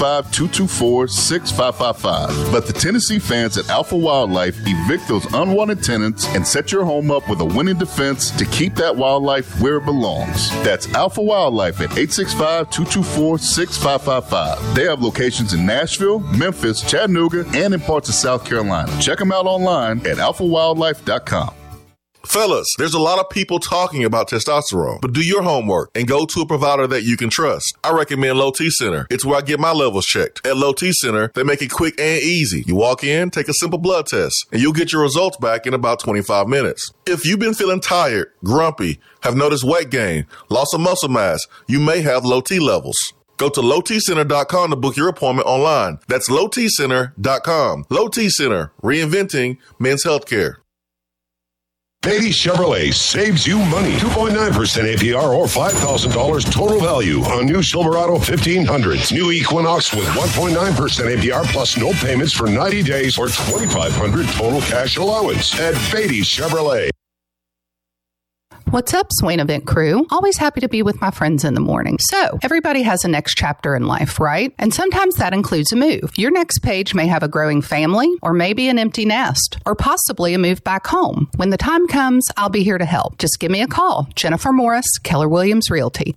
J: 865-224-6555. Let the Tennessee fans at Alpha Wildlife evict those unwanted tenants and set your home up with a winning defense to keep that wildlife where it belongs. That's Alpha Wildlife at 865-224-6555. They have locations in Nashville, Memphis, Chattanooga, and in parts of South Carolina. Check them out online at alphawildlife.com.
A: Fellas, there's a lot of people talking about testosterone, but do your homework and go to a provider that you can trust. I recommend Low T Center. It's where I get my levels checked. At Low T Center, they make it quick and easy. You walk in, take a simple blood test, and you'll get your results back in about 25 minutes. If you've been feeling tired, grumpy, have noticed weight gain, loss of muscle mass, you may have low T levels. Go to lowtcenter.com to book your appointment online. That's lowtcenter.com. Low T Center, reinventing men's healthcare.
B: Beatty Chevrolet saves you money. 2.9% APR or $5,000 total value on new Silverado 1500s. New Equinox with 1.9% APR plus no payments for 90 days or $2,500 total cash allowance at Beatty Chevrolet.
H: What's up, Swain Event crew? Always happy to be with my friends in the morning. So, everybody has a next chapter in life, right? And sometimes that includes a move. Your next page may have a growing family, or maybe an empty nest, or possibly a move back home. When the time comes, I'll be here to help. Just give me a call. Jennifer Morris, Keller Williams Realty,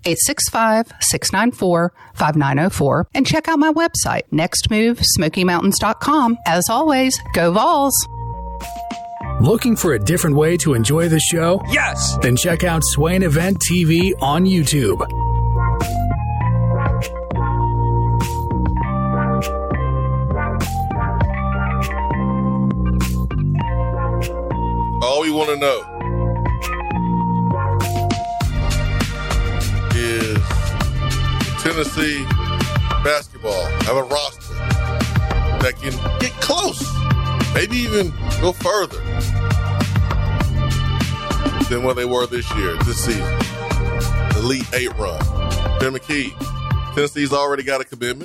H: 865-694-5904, and check out my website, nextmovesmokymountains.com. As always, go Vols!
I: Looking for a different way to enjoy the show?
F: Yes!
I: Then check out Swain Event TV on YouTube.
A: All we want to know is Tennessee basketball have a roster that can get close, maybe even go further than what they were this season. Elite 8 run. Ben McKee, Tennessee's already got a commitment.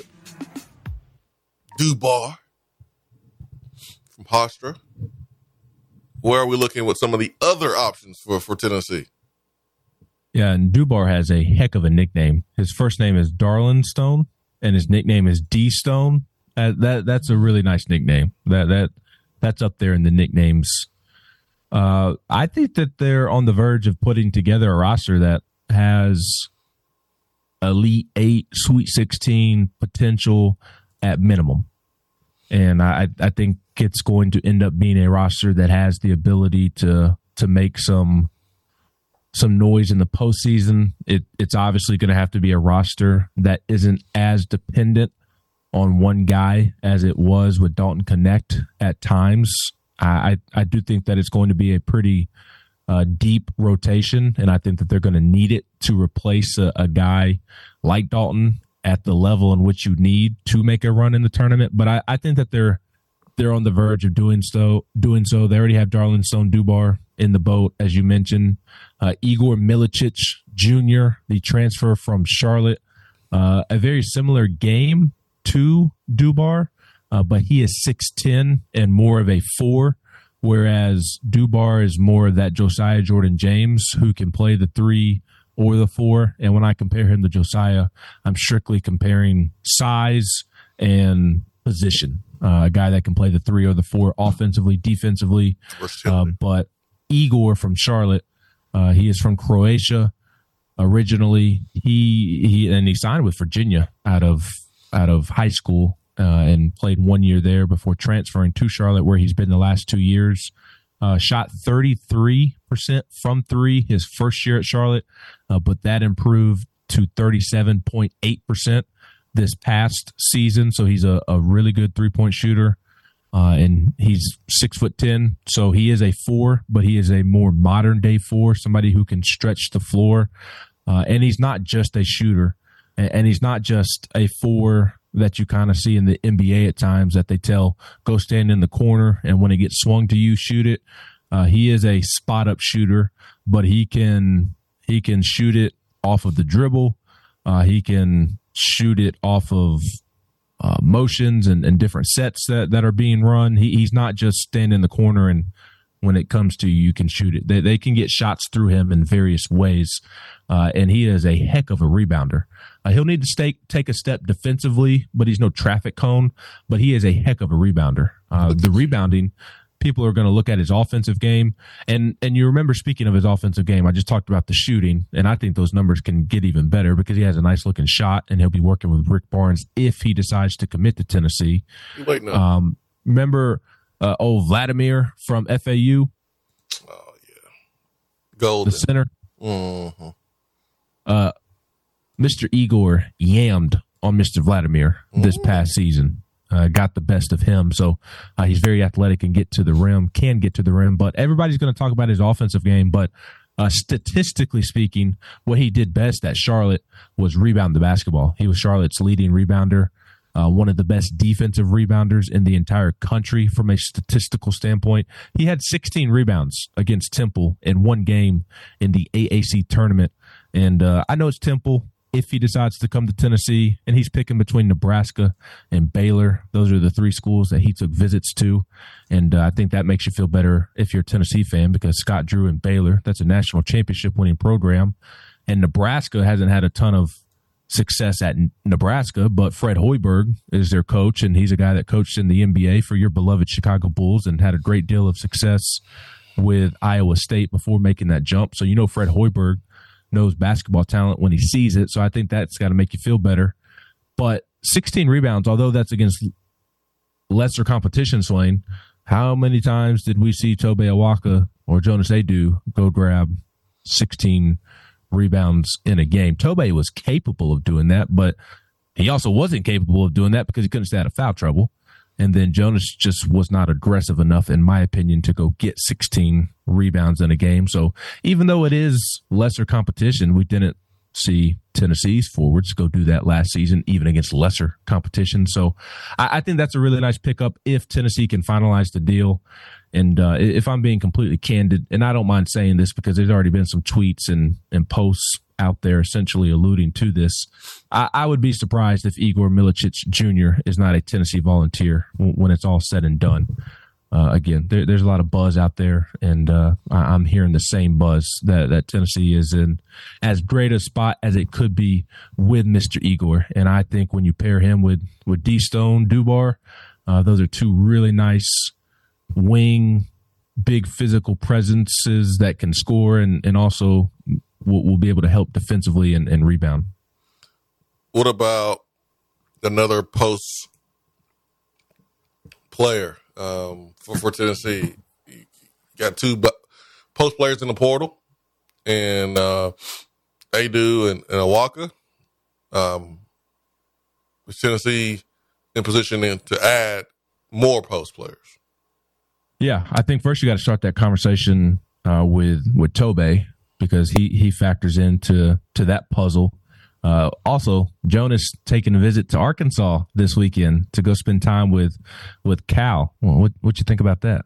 A: Dubar from Hofstra. Where are we looking with some of the other options for Tennessee?
G: Yeah, and Dubar has a heck of a nickname. His first name is Darlin Stone, and his nickname is D Stone. That's a really nice nickname. That's up there in the nicknames. I think that they're on the verge of putting together a roster that has Elite 8, Sweet 16 potential at minimum. And I think it's going to end up being a roster that has the ability to make some noise in the postseason. It's obviously going to have to be a roster that isn't as dependent on one guy as it was with Dalton Connect at times. I do think that it's going to be a pretty deep rotation, and I think that they're going to need it to replace a guy like Dalton at the level in which you need to make a run in the tournament. But I think that they're they're on the verge of doing so. They already have Darlin Stone-Dubar in the boat, as you mentioned. Igor Milicic Jr., the transfer from Charlotte, a very similar game to Dubar, but he is 6'10" and more of a 4, whereas Dubar is more of that Josiah Jordan-James who can play the 3 or the 4. And when I compare him to Josiah, I'm strictly comparing size and position. A guy that can play the 3 or the 4 offensively, defensively. But Igor from Charlotte, he is from Croatia originally. He signed with Virginia out of high school and played 1 year there before transferring to Charlotte, where he's been the last 2 years. Shot 33% from 3 his first year at Charlotte, but that improved to 37.8% this past season. So he's a really good 3-point shooter, and he's 6'10", so he is a 4, but he is a more modern day 4, somebody who can stretch the floor, and he's not just a shooter, and he's not just a 4 that you kind of see in the NBA at times that they tell, go stand in the corner, and when it gets swung to you, shoot it. He is a spot-up shooter, but he can shoot it off of the dribble. He can shoot it off of motions and different sets that are being run. He's not just stand in the corner and when it comes to you can shoot it. They can get shots through him in various ways, and he is a heck of a rebounder. He'll need to take a step defensively, but he's no traffic cone, but he is a heck of a rebounder. The rebounding, people are going to look at his offensive game, and you remember, speaking of his offensive game, I just talked about the shooting, and I think those numbers can get even better because he has a nice-looking shot, and he'll be working with Rick Barnes if he decides to commit to Tennessee.
A: Wait, no.
G: Remember Vladimir from FAU?
A: Oh, yeah. Golden.
G: The center?
A: Mm-hmm.
G: Mr. Igor yammed on Mr. Vladimir this past season. Got the best of him. So he's very athletic and can get to the rim. But everybody's going to talk about his offensive game. But statistically speaking, what he did best at Charlotte was rebound the basketball. He was Charlotte's leading rebounder, one of the best defensive rebounders in the entire country from a statistical standpoint. He had 16 rebounds against Temple in one game in the AAC tournament. And I know it's Temple. If he decides to come to Tennessee, and he's picking between Nebraska and Baylor, those are the 3 schools that he took visits to. And I think that makes you feel better if you're a Tennessee fan, because Scott Drew and Baylor, that's a national championship winning program. And Nebraska hasn't had a ton of success at Nebraska, but Fred Hoiberg is their coach, and he's a guy that coached in the NBA for your beloved Chicago Bulls and had a great deal of success with Iowa State before making that jump. So Fred Hoiberg knows basketball talent when he sees it, so I think that's got to make you feel better. But 16 rebounds, although that's against lesser competition, Swain, how many times did we see Tobe Awaka or Jonas Adu go grab 16 rebounds in a game? Tobe was capable of doing that, but he also wasn't capable of doing that because he couldn't stay out of foul trouble. And then Jonas just was not aggressive enough, in my opinion, to go get 16 rebounds in a game. So even though it is lesser competition, we didn't see Tennessee's forwards go do that last season, even against lesser competition. So I think that's a really nice pickup if Tennessee can finalize the deal. And if I'm being completely candid, and I don't mind saying this because there's already been some tweets and posts out there essentially alluding to this, I would be surprised if Igor Milicic Jr. is not a Tennessee Volunteer when it's all said and done. Again, there's a lot of buzz out there, and I'm hearing the same buzz that Tennessee is in as great a spot as it could be with Mr. Igor. And I think when you pair him with D. Stone-Dubar, those are 2 really nice wing, big physical presences that can score and also will be able to help defensively and rebound.
A: What about another post player for Tennessee? You got 2 post players in the portal, and Adu and Awaka. Is Tennessee in position to add more post players?
G: Yeah, I think first you got to start that conversation with Tobe, because he factors into that puzzle Also, Jonas taking a visit to Arkansas this weekend to go spend time with Cal. What you think about that?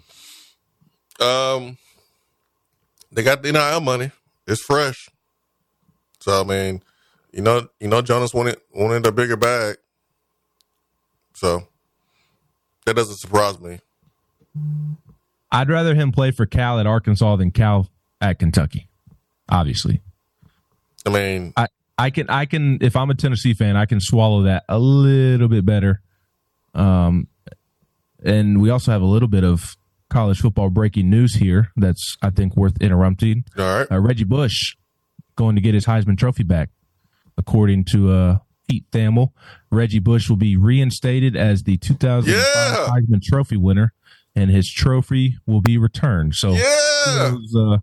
A: They got the NIL money. It's fresh. So I mean, you know, Jonas wanted a bigger bag. So that doesn't surprise me.
G: I'd rather him play for Cal at Arkansas than Cal at Kentucky. Obviously,
A: I mean,
G: I can if I'm a Tennessee fan, I can swallow that a little bit better. And we also have a little bit of college football breaking news here that's, I think, worth interrupting.
A: All right.
G: Reggie Bush going to get his Heisman Trophy back, according to Pete Thamel. Reggie Bush will be reinstated as the 2005 Heisman Trophy winner, and his trophy will be returned. So, kudos,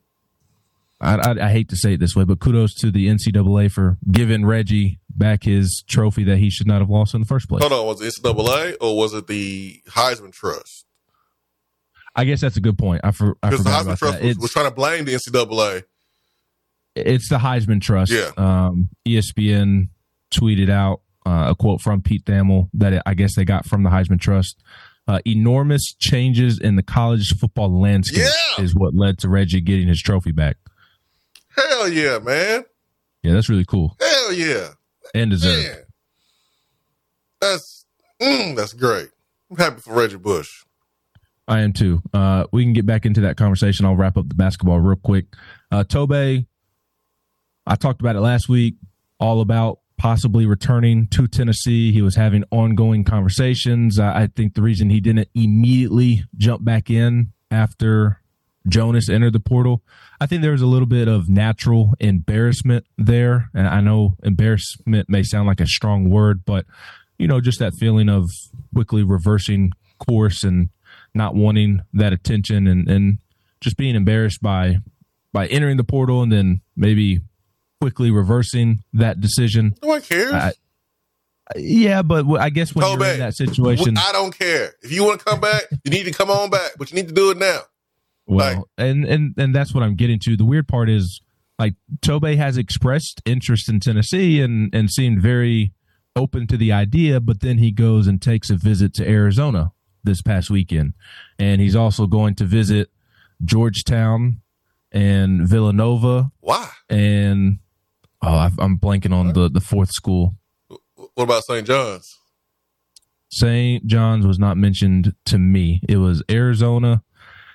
G: I hate to say it this way, but kudos to the NCAA for giving Reggie back his trophy that he should not have lost in the first place.
A: Hold on, was it NCAA or was it the Heisman Trust?
G: I guess that's a good point. I forgot about that.
A: Because the Heisman Trust was trying to blame the NCAA.
G: It's the Heisman Trust.
A: Yeah.
G: ESPN tweeted out a quote from Pete Thamel that I guess they got from the Heisman Trust. Enormous changes in the college football landscape is what led to Reggie getting his trophy back.
A: Hell yeah, man.
G: Yeah, that's really cool.
A: Hell yeah.
G: And deserved.
A: Man. That's great. I'm happy for Reggie Bush.
G: I am too. We can get back into that conversation. I'll wrap up the basketball real quick. Tobe, I talked about it last week, all about possibly returning to Tennessee. He was having ongoing conversations. I think the reason he didn't immediately jump back in after Jonas entered the portal, I think there was a little bit of natural embarrassment there. And I know embarrassment may sound like a strong word, but, you know, just that feeling of quickly reversing course and not wanting that attention and just being embarrassed by entering the portal and then maybe quickly reversing that decision.
A: No one cares.
G: Yeah, but I guess when you're in that situation,
A: I don't care. If you want to come back, you need to come on back, but you need to do it now.
G: Well, and that's what I'm getting to. The weird part is, like, Tobe has expressed interest in Tennessee and seemed very open to the idea, but then he goes and takes a visit to Arizona this past weekend. And he's also going to visit Georgetown and Villanova.
A: Why?
G: And, I'm blanking on the fourth school.
A: What about St. John's?
G: St. John's was not mentioned to me. It was Arizona,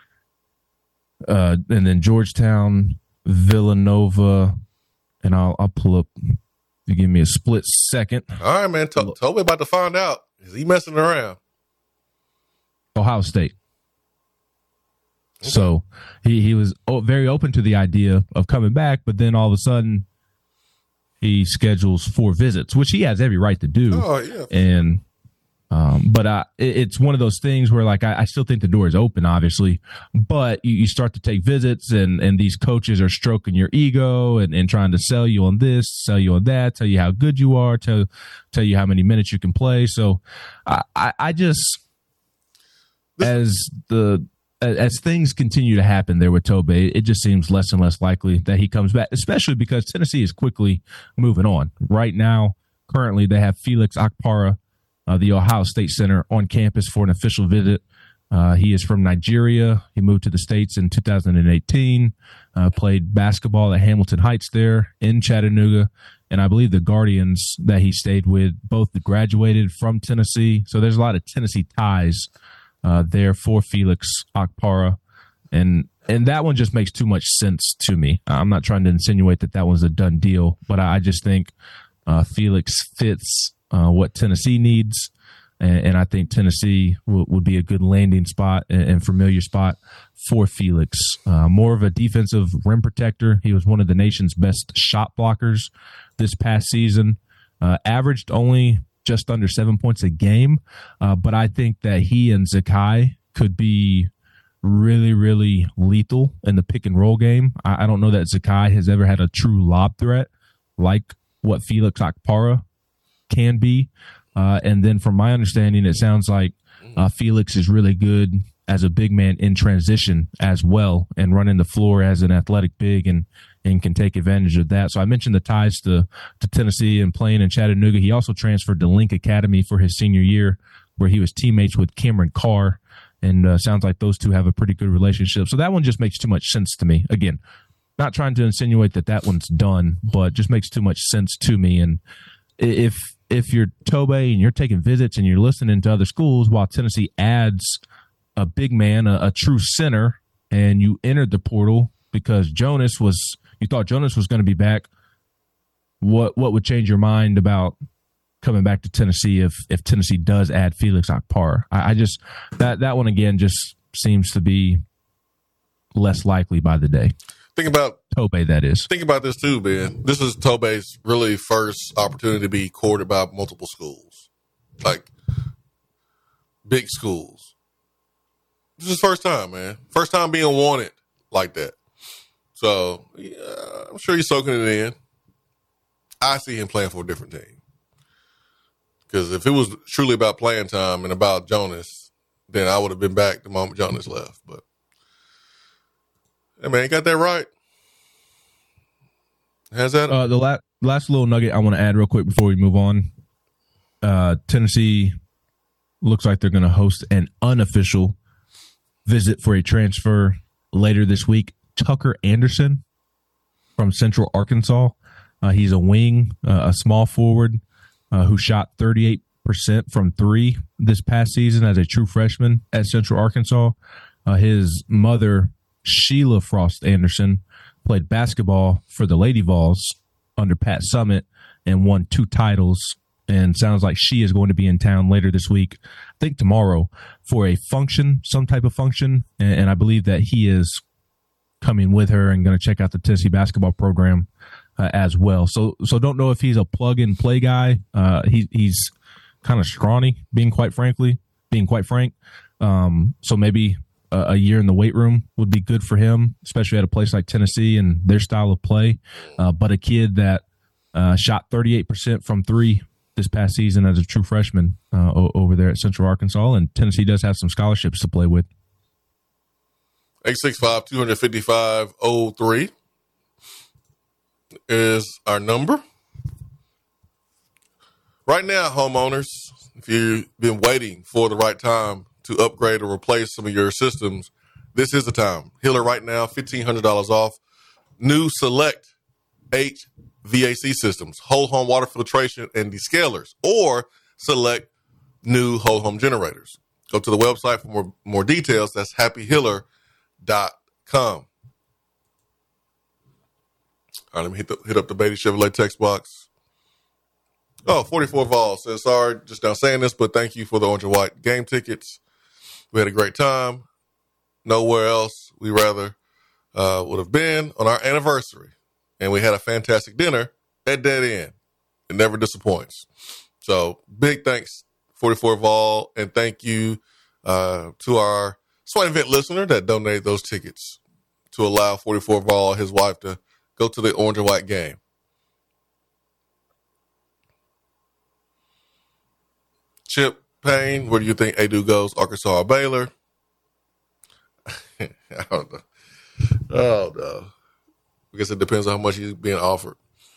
G: and then Georgetown, Villanova, and I'll pull up. You give me a split second.
A: All right, man. Toby about to find out. Is he messing around?
G: Ohio State. Okay. So he was very open to the idea of coming back, but then all of a sudden he schedules 4 visits, which he has every right to do.
A: Oh, yeah.
G: And but it's one of those things where, like, I still think the door is open, obviously, but you start to take visits and these coaches are stroking your ego and trying to sell you on this, sell you on that, tell you how good you are, tell you how many minutes you can play. So I just, as things continue to happen there with Tobe, it just seems less and less likely that he comes back, especially because Tennessee is quickly moving on. Right now, currently, they have Felix Akpara, the Ohio State center, on campus for an official visit. He is from Nigeria. He moved to the States in 2018, played basketball at Hamilton Heights there in Chattanooga. And I believe the Guardians that he stayed with both graduated from Tennessee. So there's a lot of Tennessee ties there for Felix Akpara. And that one just makes too much sense to me. I'm not trying to insinuate that was a done deal, but I just think Felix fits what Tennessee needs, and I think Tennessee would be a good landing spot and familiar spot for Felix. More of a defensive rim protector. He was one of the nation's best shot blockers this past season. Averaged only just under 7 points a game, but I think that he and Zakai could be really, really lethal in the pick and roll game. I don't know that Zakai has ever had a true lob threat like what Felix Akpara can be. And then from my understanding, it sounds like Felix is really good as a big man in transition as well, and running the floor as an athletic big, and can take advantage of that. So I mentioned the ties to Tennessee and playing in Chattanooga. He also transferred to Link Academy for his senior year, where he was teammates with Cameron Carr, and sounds like those two have a pretty good relationship. So that one just makes too much sense to me. Again, not trying to insinuate that one's done, but just makes too much sense to me. And if you're Tobey and you're taking visits and you're listening to other schools while Tennessee adds a big man, a true center, and you entered the portal because you thought Jonas was going to be back, what would change your mind about coming back to Tennessee if Tennessee does add Felix Akpar? I just that one again just seems to be less likely by the day.
A: Think about
G: Tobey, that is.
A: Think about this too, Ben. This is Tobey's really first opportunity to be courted by multiple schools, like big schools. This is his first time, man. First time being wanted like that. So yeah, I'm sure he's soaking it in. I see him playing for a different team. Because if it was truly about playing time and about Jonas, then I would have been back the moment Jonas left. But hey, man, you got that right. Has that?
G: The last little nugget I want to add real quick before we move on. Tennessee looks like they're going to host an unofficial visit for a transfer later this week. Tucker Anderson from Central Arkansas. He's a wing, a small forward who shot 38% from three this past season as a true freshman at Central Arkansas. His mother, Sheila Frost Anderson, played basketball for the Lady Vols under Pat Summitt and won 2 titles, and sounds like she is going to be in town later this week, I think tomorrow, for a function, some type of function, and I believe that he is coming with her and going to check out the Tennessee basketball program as well. So don't know if he's a plug-and-play guy. He's kind of scrawny, being quite frank. So maybe a year in the weight room would be good for him, especially at a place like Tennessee and their style of play. But a kid that shot 38% from three this past season as a true freshman over there at Central Arkansas, and Tennessee does have some scholarships to play with.
A: 865-255-03 is our number. Right now, homeowners, if you've been waiting for the right time to upgrade or replace some of your systems, this is the time. Hiller right now, $1,500 off. New select HVAC systems, whole home water filtration and descalers, or select new whole home generators. Go to the website for more details. That's happyhiller.com. All right, let me hit up the Beatty Chevrolet text box. Oh, 44 Vol says, sorry, just now saying this, but thank you for the orange and white game tickets. We had a great time. Nowhere else we rather would have been on our anniversary. And we had a fantastic dinner at Dead End. It never disappoints. So big thanks, 44 Vol, and thank you to our Sweat Event listener that donated those tickets to allow 44 Vol, his wife, to go to the orange and white game. Chip Payne, where do you think Adu goes? Arkansas or Baylor? I don't know. Oh, no. I guess it depends on how much he's being offered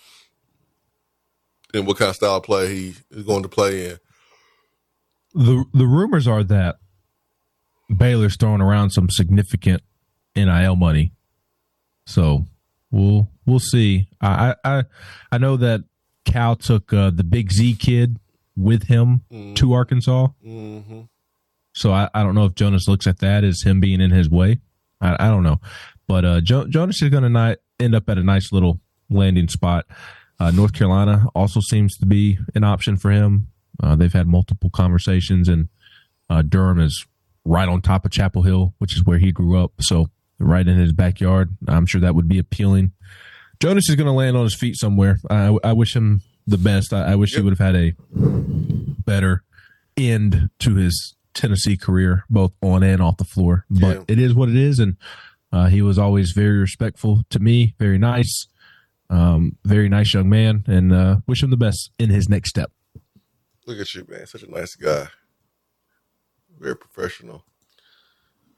A: and what kind of style of play he is going to play in.
G: The rumors are that Baylor's throwing around some significant NIL money, so we'll see. I know that Cal took the Big Z kid with him to Arkansas, so I don't know if Jonas looks at that as him being in his way. I don't know, but Jonas is going to end up at a nice little landing spot. North Carolina also seems to be an option for him. They've had multiple conversations, and Durham is right on top of Chapel Hill, which is where he grew up. So right in his backyard. I'm sure that would be appealing. Jonas is going to land on his feet somewhere. I wish him the best. I wish he would have had a better end to his Tennessee career, both on and off the floor. But it is what it is, and he was always very respectful to me, very nice young man, and wish him the best in his next step.
A: Look at you, man. Such a nice guy. Very professional.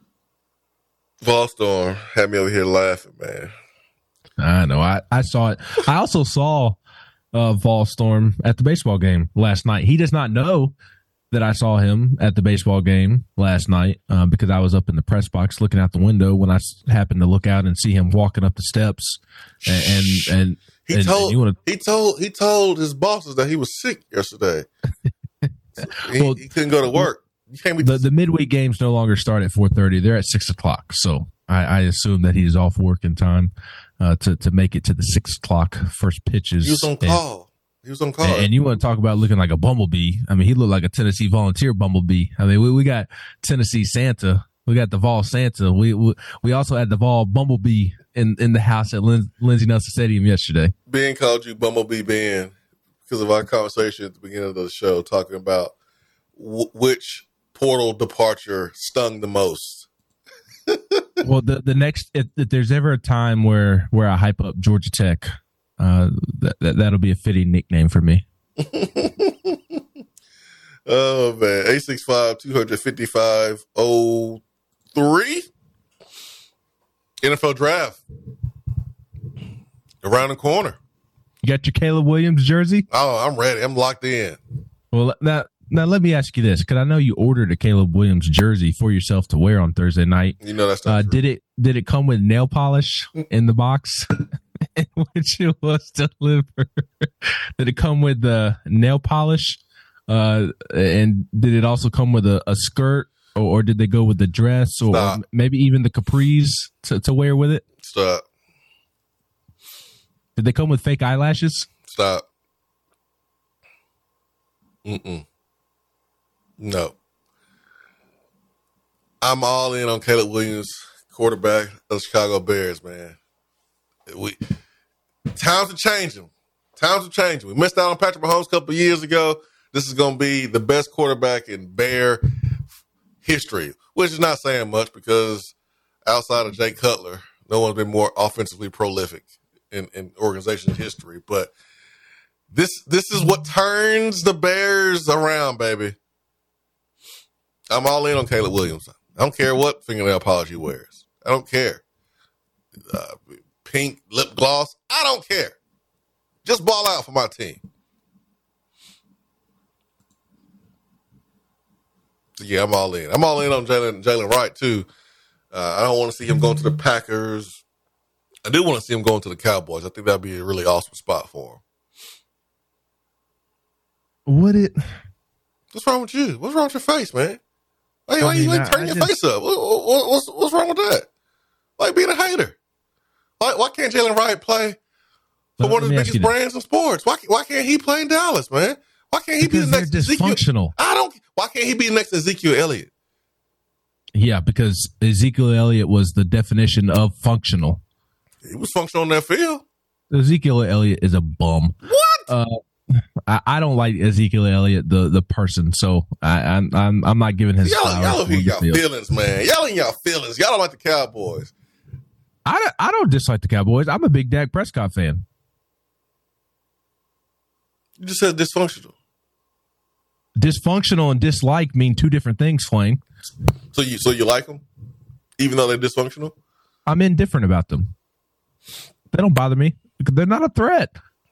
A: Volstorm had me over here laughing, man.
G: I know. I saw it. I also saw Volstorm at the baseball game last night. He does not know that I saw him at the baseball game last night because I was up in the press box looking out the window when I happened to look out and see him walking up the steps. And
A: he told his bosses that he was sick yesterday. He couldn't go to work.
G: The midweek games no longer start at 4:30. They're at 6:00. So I assume that he's off work in time to make it to the 6:00 first pitches.
A: He was on call.
G: And you want to talk about looking like a bumblebee? I mean, he looked like a Tennessee Volunteer bumblebee. I mean, we got Tennessee Santa. We got the Vol Santa. We also had the Vol Bumblebee in the house at Lindsey Nelson Stadium yesterday.
A: Ben called you Bumblebee Ben because of our conversation at the beginning of the show talking about which portal departure stung the most.
G: Well, the next, if there's ever a time where I hype up Georgia Tech, that'll be a fitting nickname for me.
A: Oh man, 865-255-03 NFL draft around the corner.
G: You got your Caleb Williams jersey?
A: Oh, I'm ready. I'm locked in.
G: Well, now let me ask you this, because I know you ordered a Caleb Williams jersey for yourself to wear on Thursday night.
A: You know that's not true.
G: Did it come with nail polish in the box? Which it was delivered. Did it come with the nail polish? And did it also come with a skirt, or did they go with the dress, or maybe even the capris to wear with it?
A: Stop.
G: Did they come with fake eyelashes?
A: Stop. No. I'm all in on Caleb Williams, quarterback of the Chicago Bears, man. Times are changing. We missed out on Patrick Mahomes a couple of years ago. This is going to be the best quarterback in Bear history, which is not saying much because outside of Jay Cutler, no one's been more offensively prolific in organization history. But this is what turns the Bears around, baby. I'm all in on Caleb Williams. I don't care what fingernail polish he wears. I don't care. Pink lip gloss. I don't care. Just ball out for my team. Yeah, I'm all in. I'm all in on Jalen Wright, too. I don't want to see him going to the Packers. I do want to see him going to the Cowboys. I think that'd be a really awesome spot for him. What's wrong with you? What's wrong with your face, man? Why you turning your face up? What's wrong with that? Like being a hater. Why can't Jalen Wright play for one of the biggest brands in sports? Why can't he play in Dallas, man? Why can't he be the next
G: dysfunctional?
A: Why can't he be the next Ezekiel Elliott?
G: Yeah, because Ezekiel Elliott was the definition of functional.
A: He was functional on that field.
G: Ezekiel Elliott is a bum.
A: What?
G: I don't like Ezekiel Elliott, the person. So I'm not giving his.
A: Y'all feelings, man. Y'all in y'all feelings. Y'all don't like the Cowboys.
G: I don't dislike the Cowboys. I'm a big Dak Prescott fan.
A: You just said dysfunctional.
G: Dysfunctional and dislike mean two different things, Flame.
A: So you like them, even though they're dysfunctional?
G: I'm indifferent about them. They don't bother me because they're not a threat.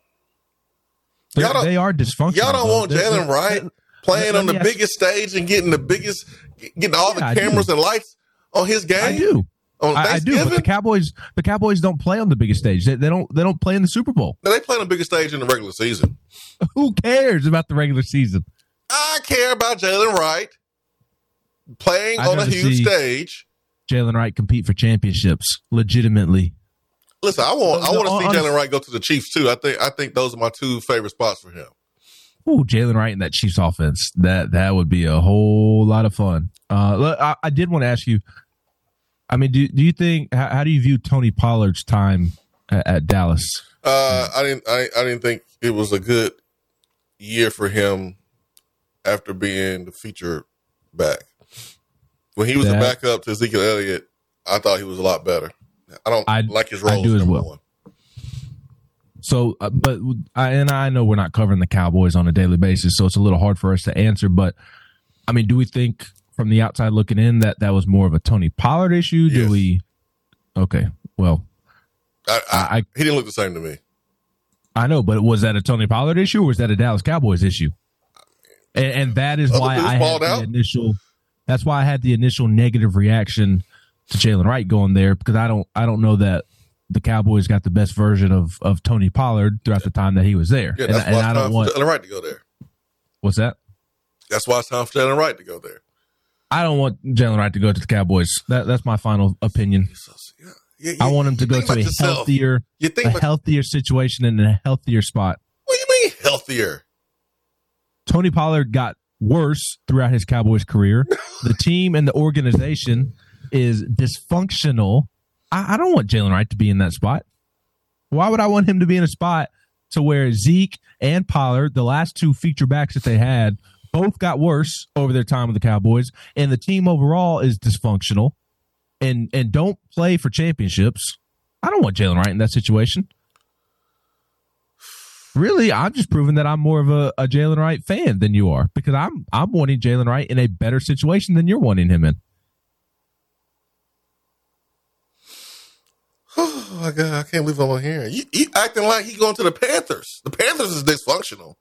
G: They are dysfunctional.
A: Y'all don't want Jalen Wright playing on the biggest stage and getting all the cameras and lights on his game?
G: I do. I do, but the Cowboys don't play on the biggest stage. They don't play in the Super Bowl.
A: No, they play on the biggest stage in the regular season.
G: Who cares about the regular season?
A: I care about Jalen Wright playing on a huge stage.
G: Jalen Wright compete for championships legitimately.
A: Listen, I want to see Jalen Wright go to the Chiefs too. I think those are my two favorite spots for him.
G: Ooh, Jalen Wright in that Chiefs offense. That would be a whole lot of fun. I did want to ask you. I mean, do you think? How do you view Tony Pollard's time at Dallas?
A: I didn't think it was a good year for him after being the feature back. When he was a backup to Ezekiel Elliott, I thought he was a lot better. I like his role.
G: I do as well. One. So, I know we're not covering the Cowboys on a daily basis, so it's a little hard for us to answer. But I mean, do we think from the outside looking in that was more of a Tony Pollard issue?
A: Yes.
G: Do we? Okay, well,
A: he didn't look the same to me.
G: I know, but was that a Tony Pollard issue or was that a Dallas Cowboys issue? And that is why I had the initial. That's why I had the initial negative reaction to Jalen Wright going there, because I don't know that the Cowboys got the best version of Tony Pollard throughout the time that he was there.
A: Yeah, that's why I don't want Jalen Wright to go there.
G: What's that?
A: That's why it's time for Jalen Wright to go there.
G: I don't want Jalen Wright to go to the Cowboys. That's my final opinion. I want him to go to a healthier situation in a healthier spot.
A: What do you mean healthier?
G: Tony Pollard got worse throughout his Cowboys career. The team and the organization is dysfunctional. I don't want Jalen Wright to be in that spot. Why would I want him to be in a spot to where Zeke and Pollard, the last two feature backs that they had, both got worse over their time with the Cowboys, and the team overall is dysfunctional and don't play for championships? I don't want Jalen Wright in that situation. Really, I'm just proving that I'm more of a Jalen Wright fan than you are, because I'm wanting Jalen Wright in a better situation than you're wanting him in.
A: Oh my God, I can't believe I'm on here. You acting like he going to the Panthers. The Panthers is dysfunctional.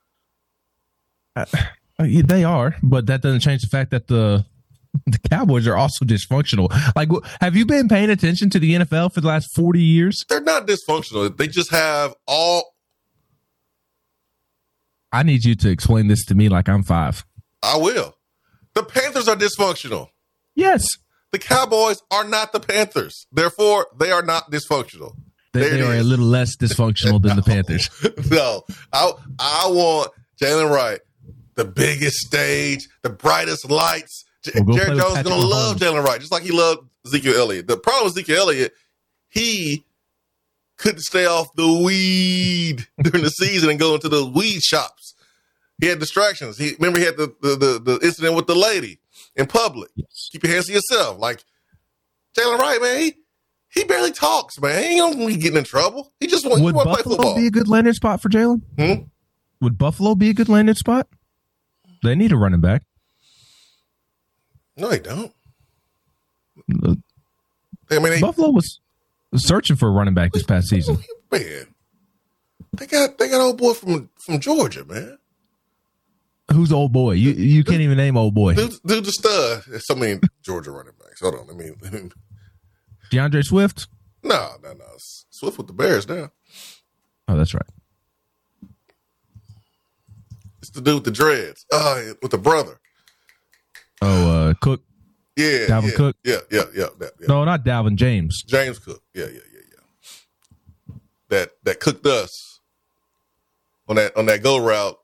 G: They are, but that doesn't change the fact that the Cowboys are also dysfunctional. Like, have you been paying attention to the NFL for the last 40 years?
A: They're not dysfunctional. They just have all.
G: I need you to explain this to me like I'm 5.
A: I will. The Panthers are dysfunctional.
G: Yes.
A: The Cowboys are not the Panthers. Therefore, they are not dysfunctional.
G: They are a little less dysfunctional than the Panthers.
A: No. I want Jalen Wright, the biggest stage, the brightest lights. Jerry Jones is going to love Jalen Wright, just like he loved Ezekiel Elliott. The problem with Ezekiel Elliott, he couldn't stay off the weed during the season and go into the weed shops. He had distractions. Remember he had the incident with the lady in public. Yes. Keep your hands to yourself. Like Jalen Wright, man, he barely talks, man. He ain't gonna be getting in trouble. He just want to play football.
G: Would Buffalo be a good landing spot for Jalen? Would Buffalo be a good landing spot? They need a running back.
A: No, they don't.
G: Buffalo was searching for a running back this past season.
A: Man, they got old boy from Georgia, man.
G: Who's old boy? You can't even name old boy.
A: Dude the stud. So many Georgia running backs. Hold on. I mean,
G: DeAndre Swift?
A: No. Swift with the Bears now.
G: Oh, that's right.
A: It's the dude with the dreads. With the brother.
G: Oh, Cook.
A: Yeah.
G: Dalvin Cook.
A: Yeah.
G: No, not Dalvin. James.
A: James Cook. Yeah. That cooked us on that go route.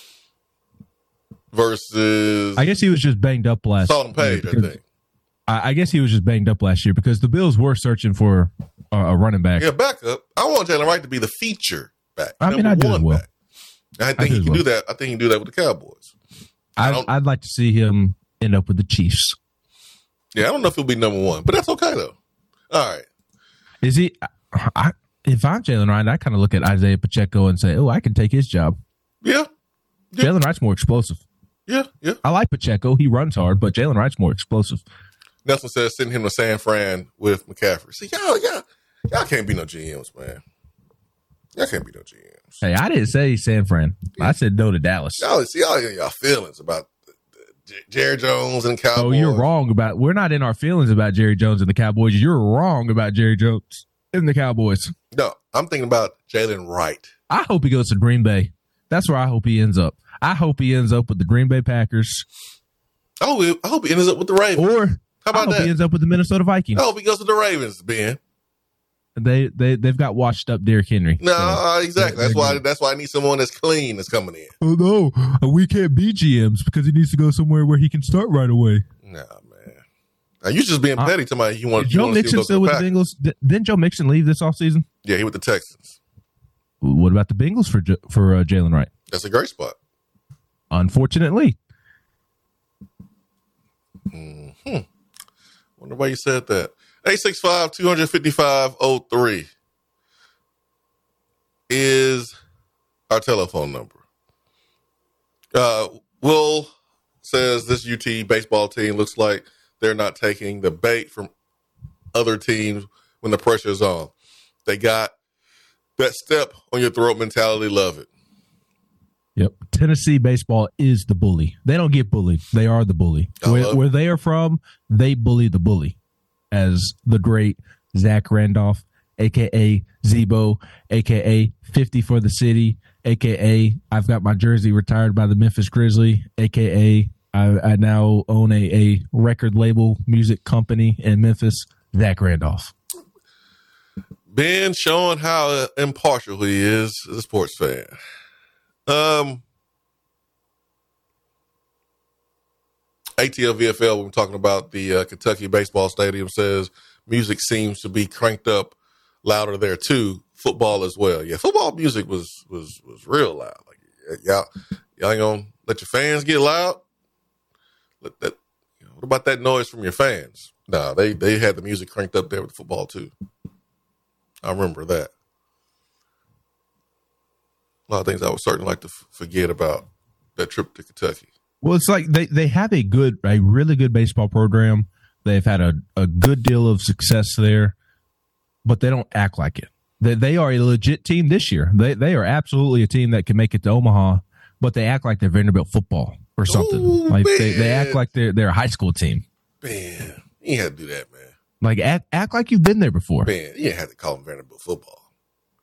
A: Versus,
G: I guess he was just banged up last year.
A: Sullivan Page, I think.
G: I guess he was just banged up last year because the Bills were searching for a running back.
A: Yeah, backup. I want Jalen Wright to be the feature back.
G: I mean, I do as well.
A: Back. I think he can do that. I think he can do that with the Cowboys.
G: I'd like to see him end up with the Chiefs.
A: Yeah, I don't know if he'll be number 1, but that's okay though. All right.
G: Is he? If I'm Jalen Wright, I kind of look at Isaiah Pacheco and say, "Oh, I can take his job."
A: Yeah.
G: Jalen Wright's more explosive.
A: Yeah.
G: I like Pacheco. He runs hard, but Jalen Wright's more explosive.
A: Nelson says send him to San Fran with McCaffrey. See, y'all can't be no GMs, man. Y'all can't be no GMs.
G: Hey, I didn't say San Fran. I said no to Dallas.
A: Y'all feelings about Jerry Jones and Cowboys.
G: Oh, you're wrong we're not in our feelings about Jerry Jones and the Cowboys. You're wrong about Jerry Jones and the Cowboys.
A: No, I'm thinking about Jalen Wright.
G: I hope he goes to Green Bay. That's where I hope he ends up. I hope he ends up with the Green Bay Packers.
A: I hope he ends up with the Ravens.
G: Or
A: how about that?
G: He ends up with the Minnesota Vikings.
A: I hope he goes to the Ravens, Ben.
G: They've got washed up Derrick Henry.
A: No, exactly. That's why I need someone that's clean that's coming in.
G: Oh no, we can't be GMs because he needs to go somewhere where he can start right away.
A: Nah, man. Now you just being petty to my.
G: Joe Mixon still with the Bengals? Didn't Joe Mixon leave this offseason?
A: Yeah, he with the Texans.
G: What about the Bengals for Jalen Wright?
A: That's a great spot.
G: Unfortunately.
A: Wonder why you said that. 865-255-03 is our telephone number. We'll says this UT baseball team looks like they're not taking the bait from other teams when the pressure's on. They got that step on your throat mentality. Love it.
G: Yep. Tennessee baseball is the bully. They don't get bullied. They are the bully. Where they are from, they bully the bully. As the great Zach Randolph, a.k.a. Zebo, a.k.a. 50 for the city, a.k.a. I've got my jersey retired by the Memphis Grizzly, a.k.a. I now own a record label music company in Memphis, Zach Randolph.
A: Ben showing how impartial he is as a sports fan. ATL VFL, when we're talking about the Kentucky baseball stadium, says music seems to be cranked up louder there too. Football as well. Yeah, football music was real loud. Like y'all ain't gonna let your fans get loud. Let that. What about that noise from your fans? Nah, they had the music cranked up there with football too. I remember that. A lot of things I would certainly like to forget about that trip to Kentucky.
G: Well, it's like they have a really good baseball program. They've had a good deal of success there, but they don't act like it. They are a legit team this year. They are absolutely a team that can make it to Omaha, but they act like they're Vanderbilt football or something.
A: Ooh,
G: like they act like they're a high school team.
A: Man, you had to do that, man.
G: Like act like you've been there before.
A: Man, you had to call them Vanderbilt football.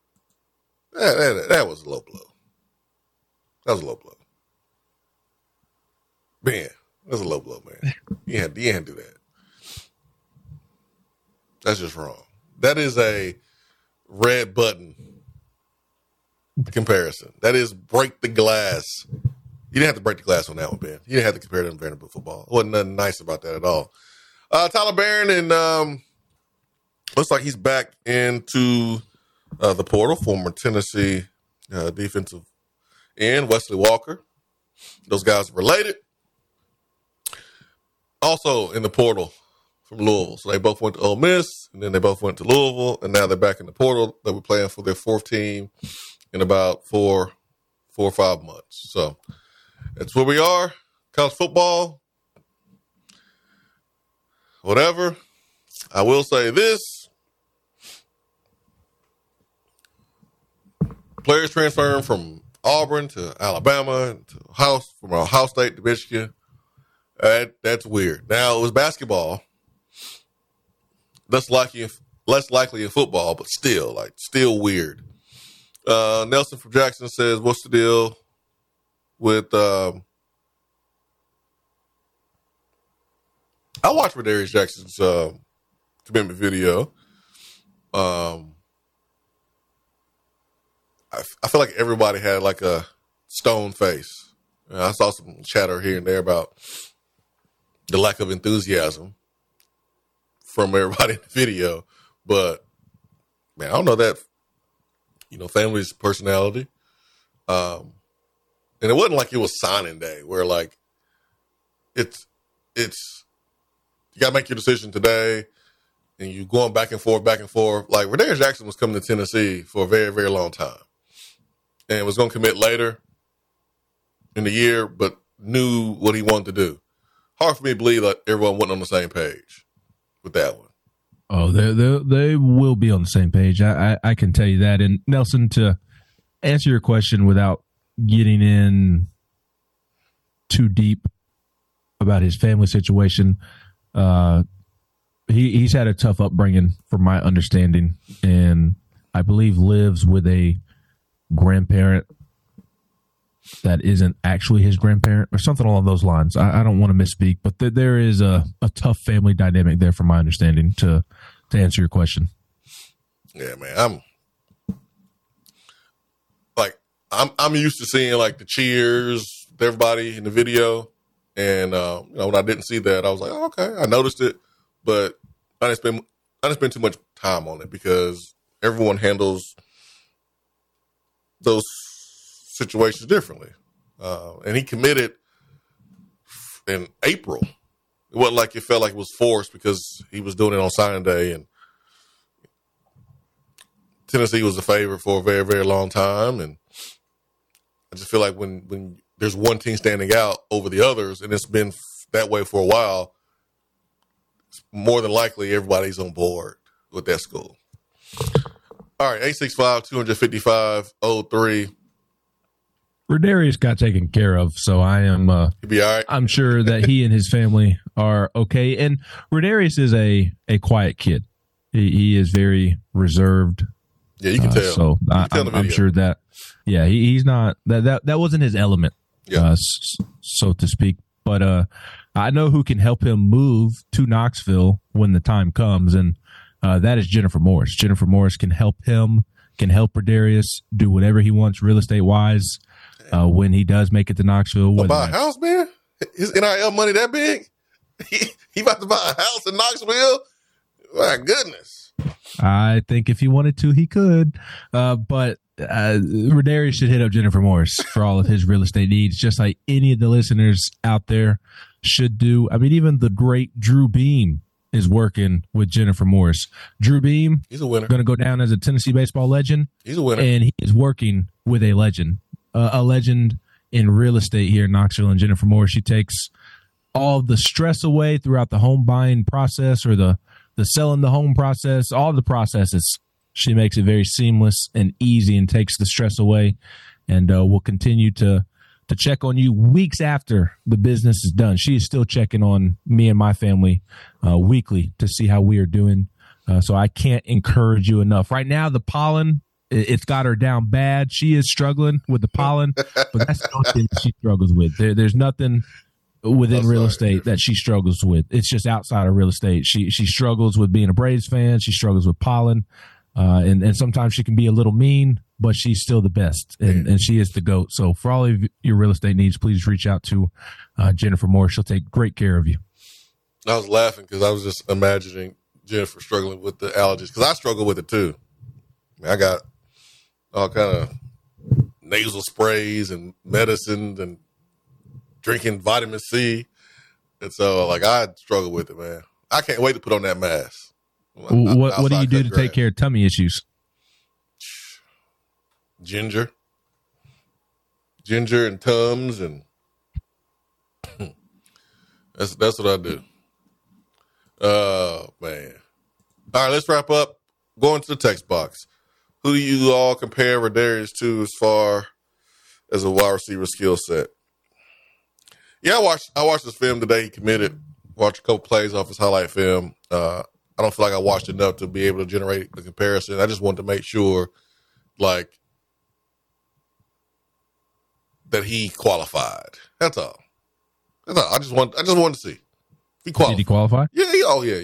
A: That was a low blow. That was a low blow. Man, that's a low blow, man. You had to do that. That's just wrong. That is a red button comparison. That is break the glass. You didn't have to break the glass on that one, Ben. You didn't have to compare them to Vanderbilt football. It wasn't nothing nice about that at all. Tyler Barron, and looks like he's back into the portal. Former Tennessee defensive end, Wesley Walker. Those guys are related. Also in the portal from Louisville. So they both went to Ole Miss, and then they both went to Louisville, and now they're back in the portal. They were playing for their fourth team in about four or 5 months. So that's where we are. College football. Whatever. I will say this. Players transferring from Auburn to Alabama, from Ohio State to Michigan. That's weird. Now, it was basketball. Less likely in football, but still weird. Nelson from Jackson says, what's the deal with I watched Darius Jackson's commitment video. I feel like everybody had like a stone face. I saw some chatter here and there about the lack of enthusiasm from everybody in the video, but man, I don't know that, family's personality. And it wasn't like it was signing day where like it's you gotta make your decision today and you going back and forth. Like Darius Jackson was coming to Tennessee for a very, very long time and was going to commit later in the year, but knew what he wanted to do. Hard for me to believe that everyone wasn't on the same page with that one.
G: Oh, they will be on the same page. I can tell you that. And Nelson, to answer your question without getting in too deep about his family situation, he's had a tough upbringing from my understanding, and I believe lives with a grandparent that isn't actually his grandparent or something along those lines. I don't want to misspeak, but there is a tough family dynamic there from my understanding to answer your question.
A: Yeah, man. I'm used to seeing like the cheers, everybody in the video. And, when I didn't see that, I was like, oh, okay, I noticed it, but I didn't spend too much time on it because everyone handles those situations differently. And he committed in April. It wasn't like it felt like it was forced because he was doing it on signing day, and Tennessee was a favorite for a very, very long time. And I just feel like when there's one team standing out over the others, and it's been that way for a while, more than likely everybody's on board with that school. All right, 865-255-03.
G: Rodarius got taken care of, so I am.
A: He'll be all right.
G: I'm sure that he and his family are okay. And Rodarius is a quiet kid. He is very reserved.
A: Yeah, you can tell.
G: So I'm sure that. Yeah, he's not. That wasn't his element.
A: Yeah.
G: So to speak. But I know who can help him move to Knoxville when the time comes, and that is Jennifer Morris. Jennifer Morris can help him. Can help Rodarius do whatever he wants real estate wise. When he does make it to Knoxville.
A: Buy a house, man? His NIL money that big? He about to buy a house in Knoxville? My goodness.
G: I think if he wanted to, he could. But Rodarius should hit up Jennifer Morris for all of his real estate needs, just like any of the listeners out there should do. I mean, even the great Drew Beam is working with Jennifer Morris. Drew Beam,
A: he's a winner.
G: Going to go down as a Tennessee baseball legend.
A: He's a winner.
G: And he is working with a legend. A legend in real estate here in Knoxville, and Jennifer Morris. She takes all the stress away throughout the home buying process or the selling the home process, all the processes. She makes it very seamless and easy and takes the stress away. And we'll continue to check on you weeks after the business is done. She is still checking on me and my family weekly to see how we are doing. So I can't encourage you enough. Right now, the pollen, it's got her down bad. She is struggling with the pollen, but that's nothing she struggles with. There's nothing within real estate that she struggles with. It's just outside of real estate. She struggles with being a Braves fan. She struggles with pollen, and sometimes she can be a little mean, but she's still the best, and she is the GOAT. So for all of your real estate needs, please reach out to Jennifer Moore. She'll take great care of you.
A: I was laughing because I was just imagining Jennifer struggling with the allergies, because I struggle with it too. I got all kind of nasal sprays and medicines and drinking vitamin C. And so, I struggle with it, man. I can't wait to put on that mask.
G: What do you do to take care of tummy issues?
A: Ginger and Tums, and that's what I do. Oh, man. All right, let's wrap up. Going to the text box. Who do you all compare Rodarius to as far as a wide receiver skill set? Yeah, I watched this film today. He committed. Watched a couple plays off his highlight film. I don't feel like I watched enough to be able to generate a comparison. I just wanted to make sure, that he qualified. That's all. I just wanted to see if he qualified.
G: Did he qualify?
A: Yeah. Oh, yeah.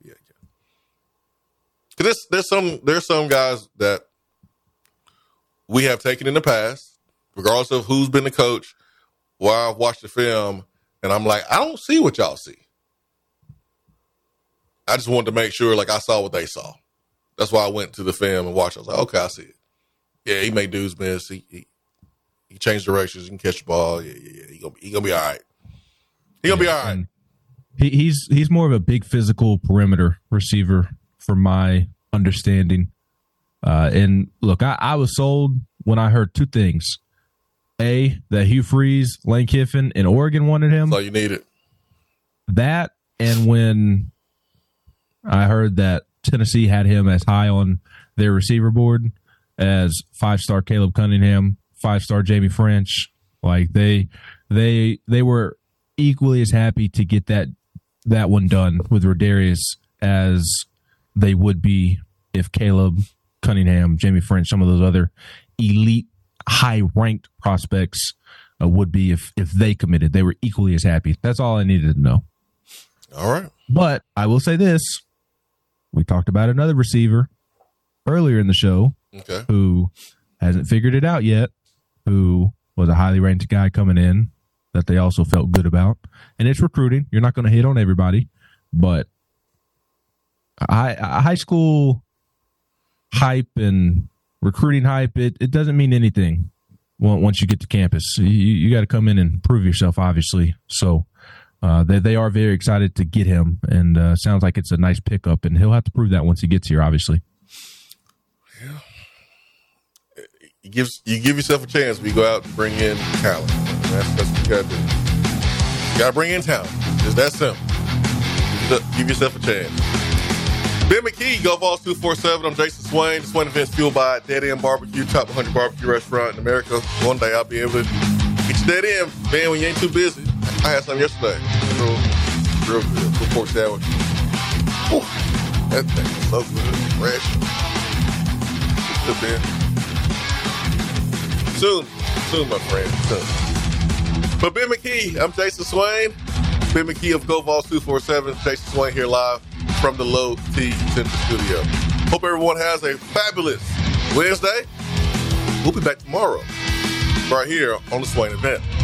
A: Because there's some guys that we have taken in the past, regardless of who's been the coach, while I've watched the film, and I'm like, I don't see what y'all see. I just wanted to make sure, I saw what they saw. That's why I went to the film and watched. I was like, okay, I see it. Yeah, he made dudes miss. He changed directions. He can catch the ball. Yeah. He gonna be all right. He gonna be all right.
G: He's more of a big physical perimeter receiver, from my understanding. And look, I was sold when I heard two things. A, that Hugh Freeze, Lane Kiffin, and Oregon wanted him.
A: That's all you needed.
G: That, and when I heard that Tennessee had him as high on their receiver board as 5-star Caleb Cunningham, 5-star Jamie French, they were equally as happy to get that one done with Rodarius as they would be if Caleb Cunningham, Jamie French, some of those other elite, high-ranked prospects would be if they committed. They were equally as happy. That's all I needed to know.
A: All right.
G: But I will say this. We talked about another receiver earlier in the show who hasn't figured it out yet, who was a highly ranked guy coming in that they also felt good about. And it's recruiting. You're not going to hit on everybody, but high school hype and recruiting hype, it doesn't mean anything once you get to campus. You got to come in and prove yourself, obviously. So they are very excited to get him, and sounds like it's a nice pickup, and he'll have to prove that once he gets here, obviously.
A: Yeah. You give yourself a chance when you go out and bring in talent. That's what you got to do. You got to bring in talent. It's that simple. Give yourself a chance. Ben McKee, Go Vols 247. I'm Jason Swain. The Swain Event's fueled by Dead End Barbecue, top 100 barbecue restaurant in America. One day I'll be able to get you dead end, man, when you ain't too busy. I had some yesterday. Real good. Good pork sandwich. Whew, that thing is so good. Fresh. Good, man. Soon, my friend. Soon. But Ben McKee, I'm Jason Swain. Ben McKee of Go Vols 247. Jason Swain here live from the Low T Central Studio. Hope everyone has a fabulous Wednesday. We'll be back tomorrow right here on the Swain Event.